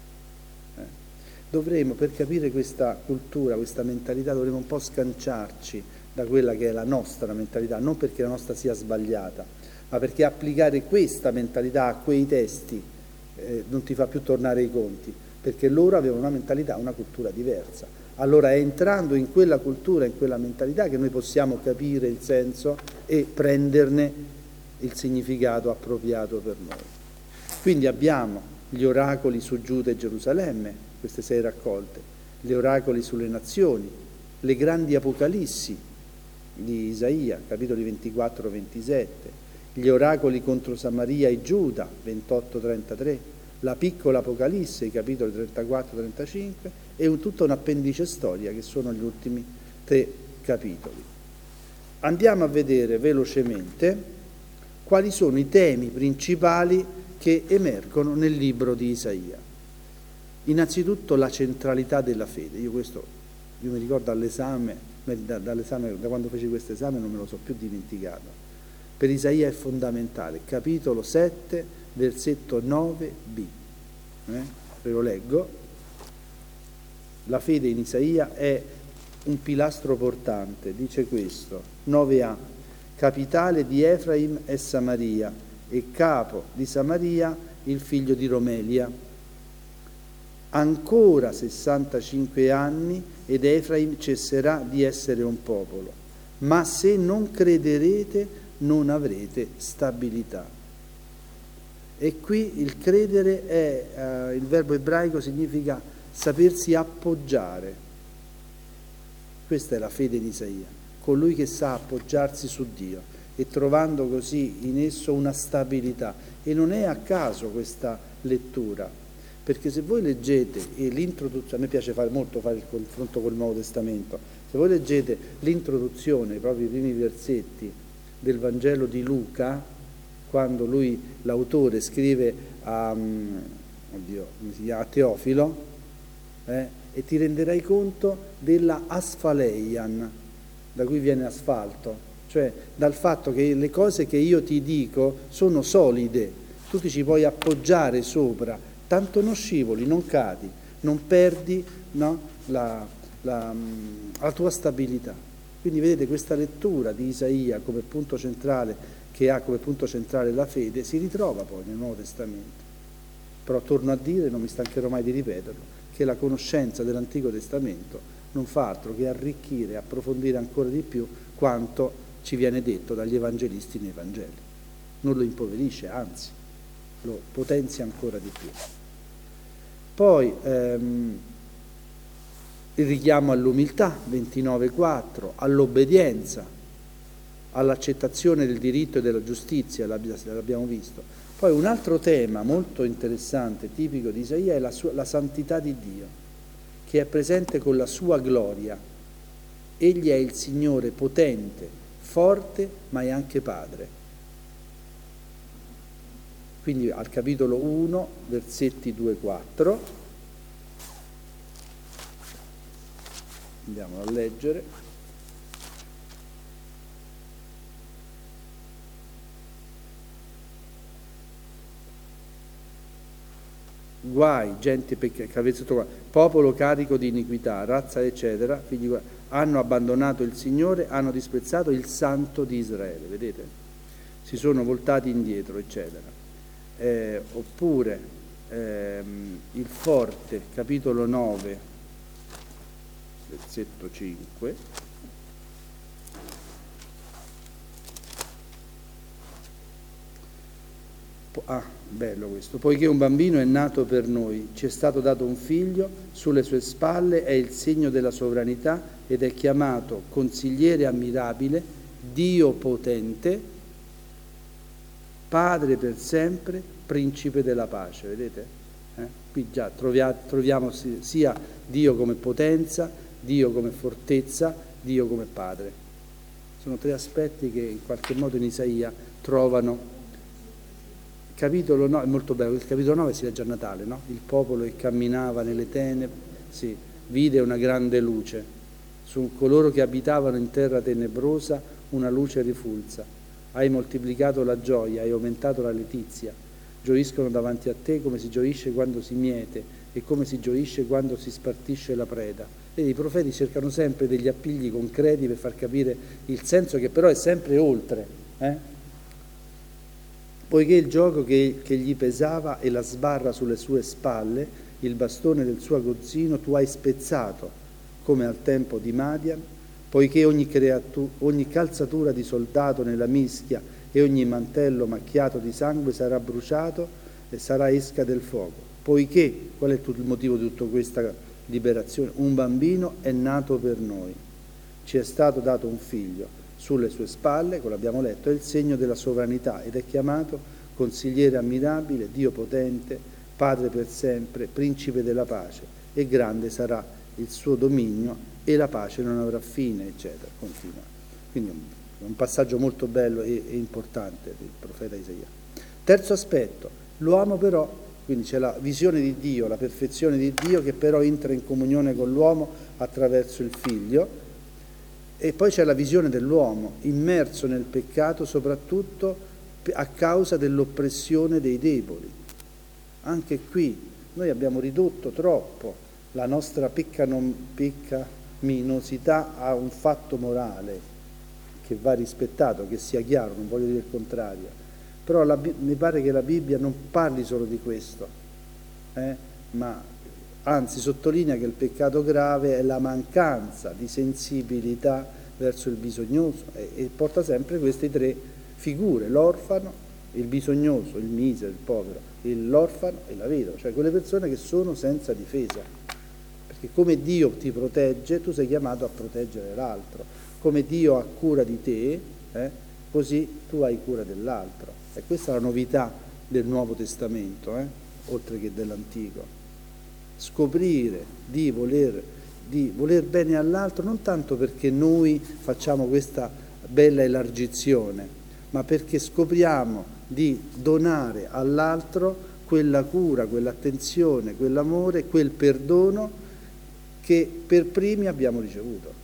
Dovremmo, per capire questa cultura, questa mentalità, dovremmo un po' sganciarci da quella che è la nostra mentalità, non perché la nostra sia sbagliata, ma perché applicare questa mentalità a quei testi non ti fa più tornare ai conti, perché loro avevano una mentalità, una cultura diversa. Allora è entrando in quella cultura, in quella mentalità che noi possiamo capire il senso e prenderne il significato appropriato per noi. Quindi abbiamo gli oracoli su Giuda e Gerusalemme, queste 6 raccolte, gli oracoli sulle nazioni, le grandi apocalissi di Isaia, capitoli 24-27, gli oracoli contro Samaria e Giuda, 28-33, la piccola Apocalisse, i capitoli 34-35 e tutta un'appendice storia che sono gli ultimi 3 capitoli. Andiamo a vedere velocemente quali sono i temi principali che emergono nel libro di Isaia. Innanzitutto la centralità della fede. Io mi ricordo all'esame, da quando feci questo esame non me lo so più dimenticato. Per Isaia è fondamentale, capitolo 7, versetto 9b. Ve lo leggo. La fede in Isaia è un pilastro portante, dice questo, 9a, capitale di Efraim è Samaria e capo di Samaria il figlio di Romelia. Ancora 65 anni ed Efraim cesserà di essere un popolo, ma se non crederete non avrete stabilità. E qui il credere è, il verbo ebraico significa sapersi appoggiare. Questa è la fede di Isaia, colui che sa appoggiarsi su Dio e trovando così in esso una stabilità. E non è a caso questa lettura, perché se voi leggete l'introduzione, a me piace molto fare il confronto col Nuovo Testamento, se voi leggete l'introduzione, proprio i primi versetti del Vangelo di Luca, quando l'autore scrive a Teofilo, e ti renderai conto della asfaleian, da cui viene asfalto, cioè dal fatto che le cose che io ti dico sono solide, tu ti ci puoi appoggiare sopra, tanto non scivoli, non cadi, non perdi, no, la tua stabilità. Quindi vedete questa lettura di Isaia come punto centrale, che ha come punto centrale la fede, si ritrova poi nel Nuovo Testamento. Però torno a dire, non mi stancherò mai di ripeterlo, che la conoscenza dell'Antico Testamento non fa altro che arricchire e approfondire ancora di più quanto ci viene detto dagli evangelisti nei Vangeli. Non lo impoverisce, anzi, lo potenzia ancora di più. Poi il richiamo all'umiltà, 29,4, all'obbedienza, all'accettazione del diritto e della giustizia, l'abbiamo visto. Poi un altro tema molto interessante, tipico di Isaia, è la santità di Dio, che è presente con la sua gloria. Egli è il Signore potente, forte, ma è anche Padre. Quindi al capitolo 1, versetti 2-4, andiamo a leggere. guai, gente popolo carico di iniquità, razza eccetera, figli hanno abbandonato il Signore, hanno disprezzato il Santo di Israele, vedete? Si sono voltati indietro, eccetera. Oppure il forte, capitolo 9, versetto 5. Bello questo. Poiché un bambino è nato per noi, ci è stato dato un figlio, sulle sue spalle è il segno della sovranità ed è chiamato consigliere ammirabile, Dio potente, Padre per sempre, principe della pace. Vedete? Qui già troviamo sia Dio come potenza, Dio come fortezza, Dio come Padre. Sono tre aspetti che in qualche modo in Isaia trovano. Capitolo 9 è molto bello, il capitolo 9 si legge a Natale, no? Il popolo che camminava nelle tenebre, sì, vide una grande luce, su coloro che abitavano in terra tenebrosa una luce rifulsa. Hai moltiplicato la gioia, hai aumentato la letizia, gioiscono davanti a te come si gioisce quando si miete e come si gioisce quando si spartisce la preda. Vedi, i profeti cercano sempre degli appigli concreti per far capire il senso che però è sempre oltre, Poiché il gioco che gli pesava e la sbarra sulle sue spalle, il bastone del suo aguzzino, tu hai spezzato, come al tempo di Madian, poiché ogni calzatura di soldato nella mischia e ogni mantello macchiato di sangue sarà bruciato e sarà esca del fuoco. Poiché, qual è il motivo di tutta questa liberazione? Un bambino è nato per noi, ci è stato dato un figlio. Sulle sue spalle, come abbiamo letto, è il segno della sovranità ed è chiamato consigliere ammirabile, Dio potente, Padre per sempre, principe della pace, e grande sarà il suo dominio e la pace non avrà fine, eccetera. Continua. Quindi un passaggio molto bello e importante del profeta Isaia. Terzo aspetto, l'uomo però, quindi c'è la visione di Dio, la perfezione di Dio che però entra in comunione con l'uomo attraverso il figlio. E poi c'è la visione dell'uomo, immerso nel peccato soprattutto a causa dell'oppressione dei deboli. Anche qui noi abbiamo ridotto troppo la nostra peccaminosità a un fatto morale che va rispettato, che sia chiaro, non voglio dire il contrario. Però mi pare che la Bibbia non parli solo di questo, ma anzi sottolinea che il peccato grave è la mancanza di sensibilità verso il bisognoso e porta sempre queste tre figure, l'orfano, il bisognoso, il misero, il povero, l'orfano e la vedova, cioè quelle persone che sono senza difesa, perché come Dio ti protegge tu sei chiamato a proteggere l'altro, come Dio ha cura di te, così tu hai cura dell'altro, e questa è la novità del Nuovo Testamento, oltre che dell'Antico. Scoprire di voler bene all'altro non tanto perché noi facciamo questa bella elargizione, ma perché scopriamo di donare all'altro quella cura, quell'attenzione, quell'amore, quel perdono che per primi abbiamo ricevuto.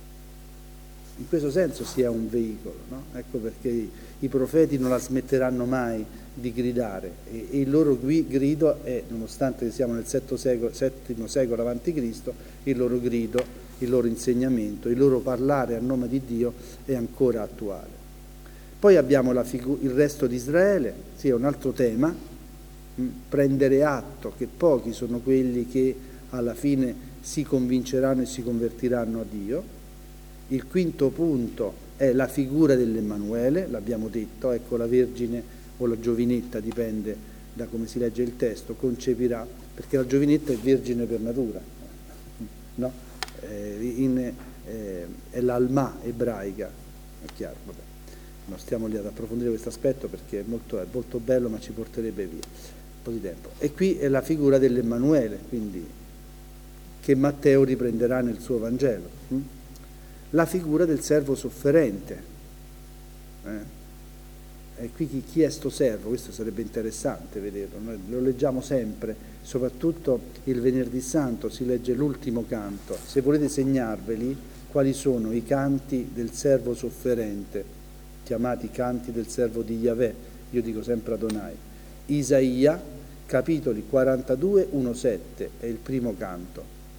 In questo senso si è un veicolo, no? Ecco perché i profeti non la smetteranno mai di gridare e il loro grido è, nonostante siamo nel VII secolo avanti Cristo, il loro grido, il loro insegnamento, il loro parlare a nome di Dio è ancora attuale. Poi abbiamo il resto di Israele, sì, è un altro tema, prendere atto che pochi sono quelli che alla fine si convinceranno e si convertiranno a Dio. Il quinto punto è la figura dell'Emmanuele, l'abbiamo detto, ecco la Vergine o la giovinetta, dipende da come si legge il testo, concepirà, perché la giovinetta è vergine per natura, no? È l'alma ebraica, è chiaro, vabbè. Non stiamo lì ad approfondire questo aspetto perché è molto bello, ma ci porterebbe via un po' di tempo. E qui è la figura dell'Emmanuele, quindi che Matteo riprenderà nel suo Vangelo. La figura del servo sofferente. E qui chi è sto servo? Questo sarebbe interessante vederlo, noi lo leggiamo sempre, soprattutto il Venerdì Santo si legge l'ultimo canto. Se volete segnarveli quali sono i canti del servo sofferente, chiamati canti del servo di Yahweh, io dico sempre Adonai. Isaia, capitoli 42, 1-7 è il primo canto,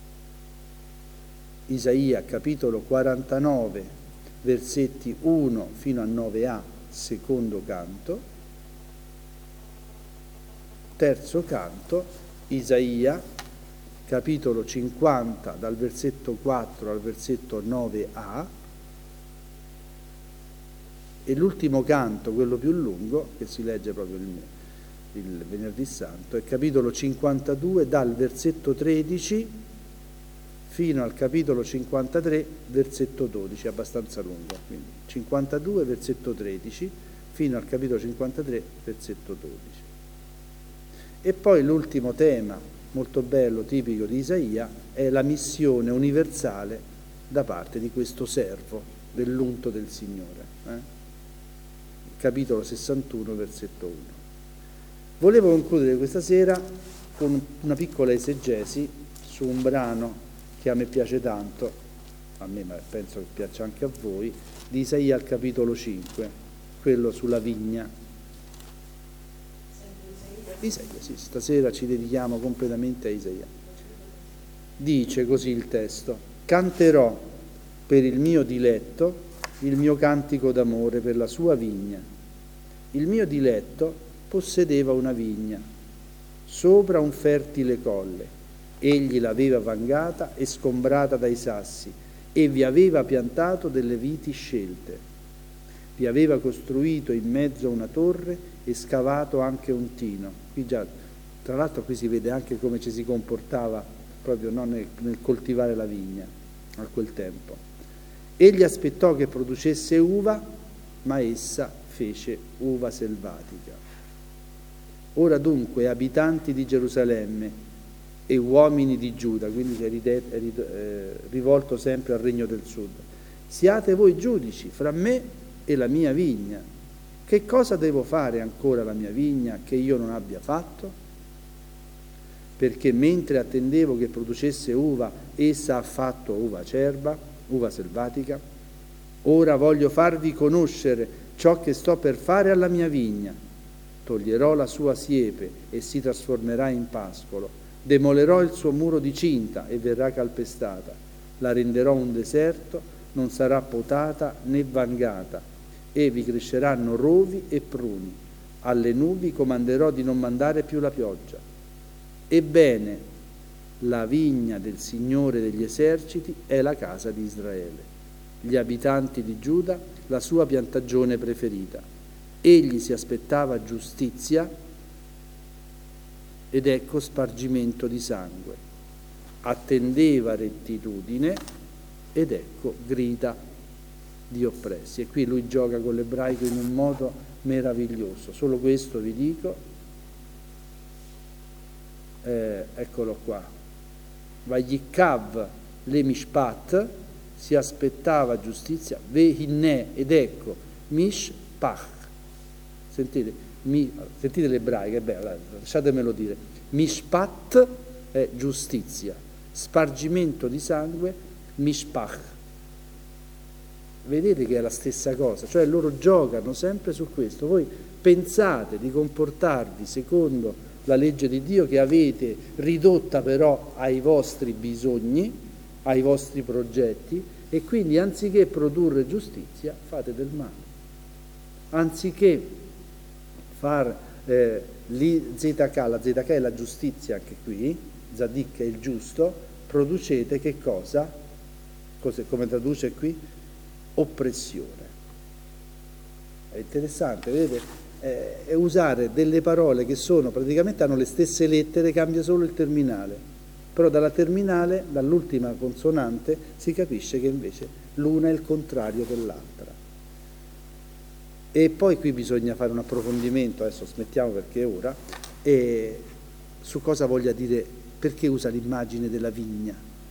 Isaia capitolo 49, versetti 1 fino a 9a, secondo canto, terzo canto, Isaia capitolo 50 dal versetto 4 al versetto 9a, e l'ultimo canto, quello più lungo, che si legge proprio il venerdì santo, è capitolo 52 dal versetto 13 fino al capitolo 53 versetto 12, abbastanza lungo, quindi 52 versetto 13 fino al capitolo 53 versetto 12. E poi l'ultimo tema molto bello, tipico di Isaia, è la missione universale da parte di questo servo dell'unto del Signore. Capitolo 61, versetto 1. Volevo concludere questa sera con una piccola esegesi su un brano che a me piace tanto, a me ma penso che piaccia anche a voi, di Isaia al capitolo 5, quello sulla vigna. Isaia, sì, stasera ci dedichiamo completamente a Isaia. Dice così il testo: canterò per il mio diletto il mio cantico d'amore per la sua vigna. Il mio diletto possedeva una vigna sopra un fertile colle. Egli l'aveva vangata e sgombrata dai sassi e vi aveva piantato delle viti scelte. Vi aveva costruito in mezzo una torre e scavato anche un tino. Qui già, tra l'altro qui si vede anche come ci si comportava proprio nel coltivare la vigna a quel tempo. Egli aspettò che producesse uva, ma essa fece uva selvatica. Ora dunque, abitanti di Gerusalemme e uomini di Giuda, quindi è rivolto sempre al regno del sud, siate voi giudici fra me e la mia vigna. Che cosa devo fare ancora alla mia vigna che io non abbia fatto? Perché mentre attendevo che producesse uva, essa ha fatto uva acerba, uva selvatica. Ora voglio farvi conoscere ciò che sto per fare alla mia vigna. Toglierò la sua siepe e si trasformerà in pascolo. Demolerò il suo muro di cinta e verrà calpestata. La renderò un deserto, non sarà potata né vangata, e vi cresceranno rovi e pruni. Alle nubi comanderò di non mandare più la pioggia. Ebbene, la vigna del Signore degli eserciti è la casa di Israele, gli abitanti di Giuda la sua piantagione preferita. Egli si aspettava giustizia ed ecco spargimento di sangue, attendeva rettitudine ed ecco grida di oppressi. E qui lui gioca con l'ebraico in un modo meraviglioso. Solo questo vi dico, eccolo qua. Vayikav le mishpat, si aspettava giustizia, vehinne, ed ecco, mishpach. Sentite l'ebraico, è bello, lasciatemelo dire. Mishpat è giustizia, spargimento di sangue, mishpach. Vedete che è la stessa cosa, cioè loro giocano sempre su questo. Voi pensate di comportarvi secondo la legge di Dio che avete ridotta però ai vostri bisogni, ai vostri progetti, e quindi anziché produrre giustizia fate del male. Anziché far ZK, la ZK è la giustizia anche qui, Zadik è il giusto, producete che cosa? Come traduce qui? Oppressione. È interessante, vedete? È usare delle parole che sono praticamente hanno le stesse lettere, cambia solo il terminale, però dalla terminale, dall'ultima consonante, si capisce che invece l'una è il contrario dell'altra. E poi qui bisogna fare un approfondimento, adesso smettiamo perché è ora, e su cosa voglia dire, perché usa l'immagine della vigna.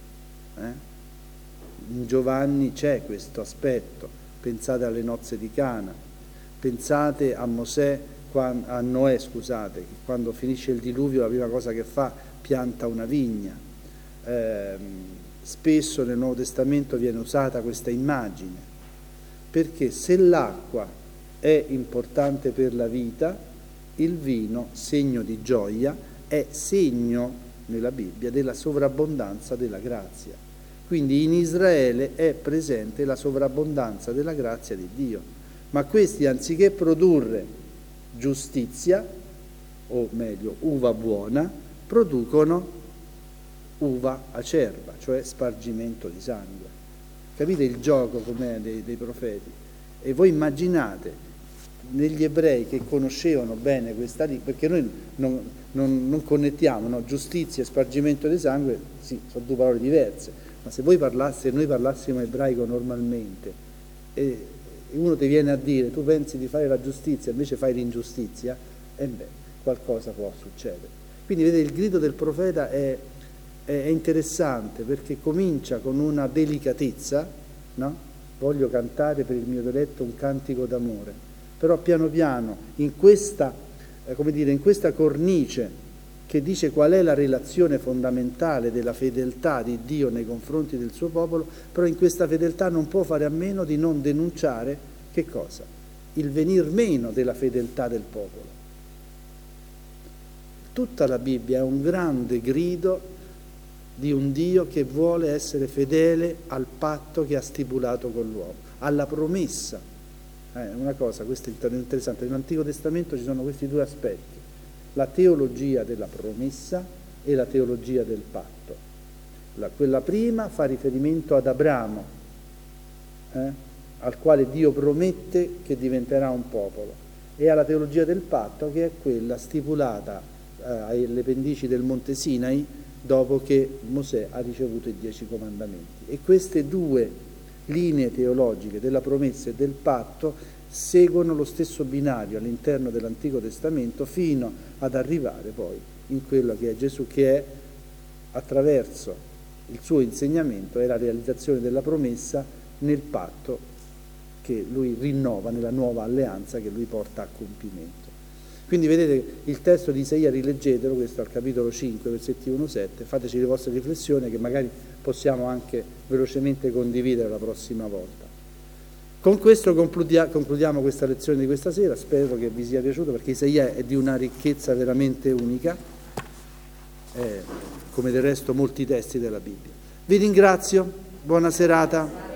In Giovanni c'è questo aspetto, pensate alle nozze di Cana. Pensate a Noè, scusate, che quando finisce il diluvio la prima cosa che fa, pianta una vigna. Spesso nel Nuovo Testamento viene usata questa immagine, perché se l'acqua è importante per la vita, il vino, segno di gioia, è segno nella Bibbia della sovrabbondanza della grazia. Quindi in Israele è presente la sovrabbondanza della grazia di Dio, ma questi anziché produrre giustizia, o meglio uva buona, producono uva acerba, cioè spargimento di sangue. Capite il gioco com'è dei profeti? E voi immaginate negli ebrei che conoscevano bene questa lingua, perché noi non connettiamo, no? Giustizia e spargimento di sangue, sì, sono due parole diverse, ma se noi parlassimo ebraico normalmente e uno ti viene a dire tu pensi di fare la giustizia invece fai l'ingiustizia, e beh, qualcosa può succedere. Quindi vedete, il grido del profeta è interessante perché comincia con una delicatezza, no? Voglio cantare per il mio diletto un cantico d'amore, però piano piano in questa cornice che dice qual è la relazione fondamentale della fedeltà di Dio nei confronti del suo popolo, però in questa fedeltà non può fare a meno di non denunciare che cosa? Il venir meno della fedeltà del popolo. Tutta la Bibbia è un grande grido di un Dio che vuole essere fedele al patto che ha stipulato con l'uomo, alla promessa. Una cosa, questa è interessante, nell'Antico Testamento ci sono questi due aspetti, la teologia della promessa e la teologia del patto. Quella prima fa riferimento ad Abramo, al quale Dio promette che diventerà un popolo, e alla teologia del patto che è quella stipulata alle pendici del Monte Sinai dopo che Mosè ha ricevuto i 10 comandamenti. E queste due linee teologiche della promessa e del patto seguono lo stesso binario all'interno dell'Antico Testamento fino ad arrivare poi in quello che è Gesù, che è attraverso il suo insegnamento è la realizzazione della promessa nel patto che lui rinnova, nella nuova alleanza che lui porta a compimento. Quindi vedete il testo di Isaia, rileggetelo, questo al capitolo 5, versetti 1-7, fateci le vostre riflessioni che magari possiamo anche velocemente condividere la prossima volta. Con questo concludiamo questa lezione di questa sera, spero che vi sia piaciuto perché Isaia è di una ricchezza veramente unica, come del resto molti testi della Bibbia. Vi ringrazio, buona serata.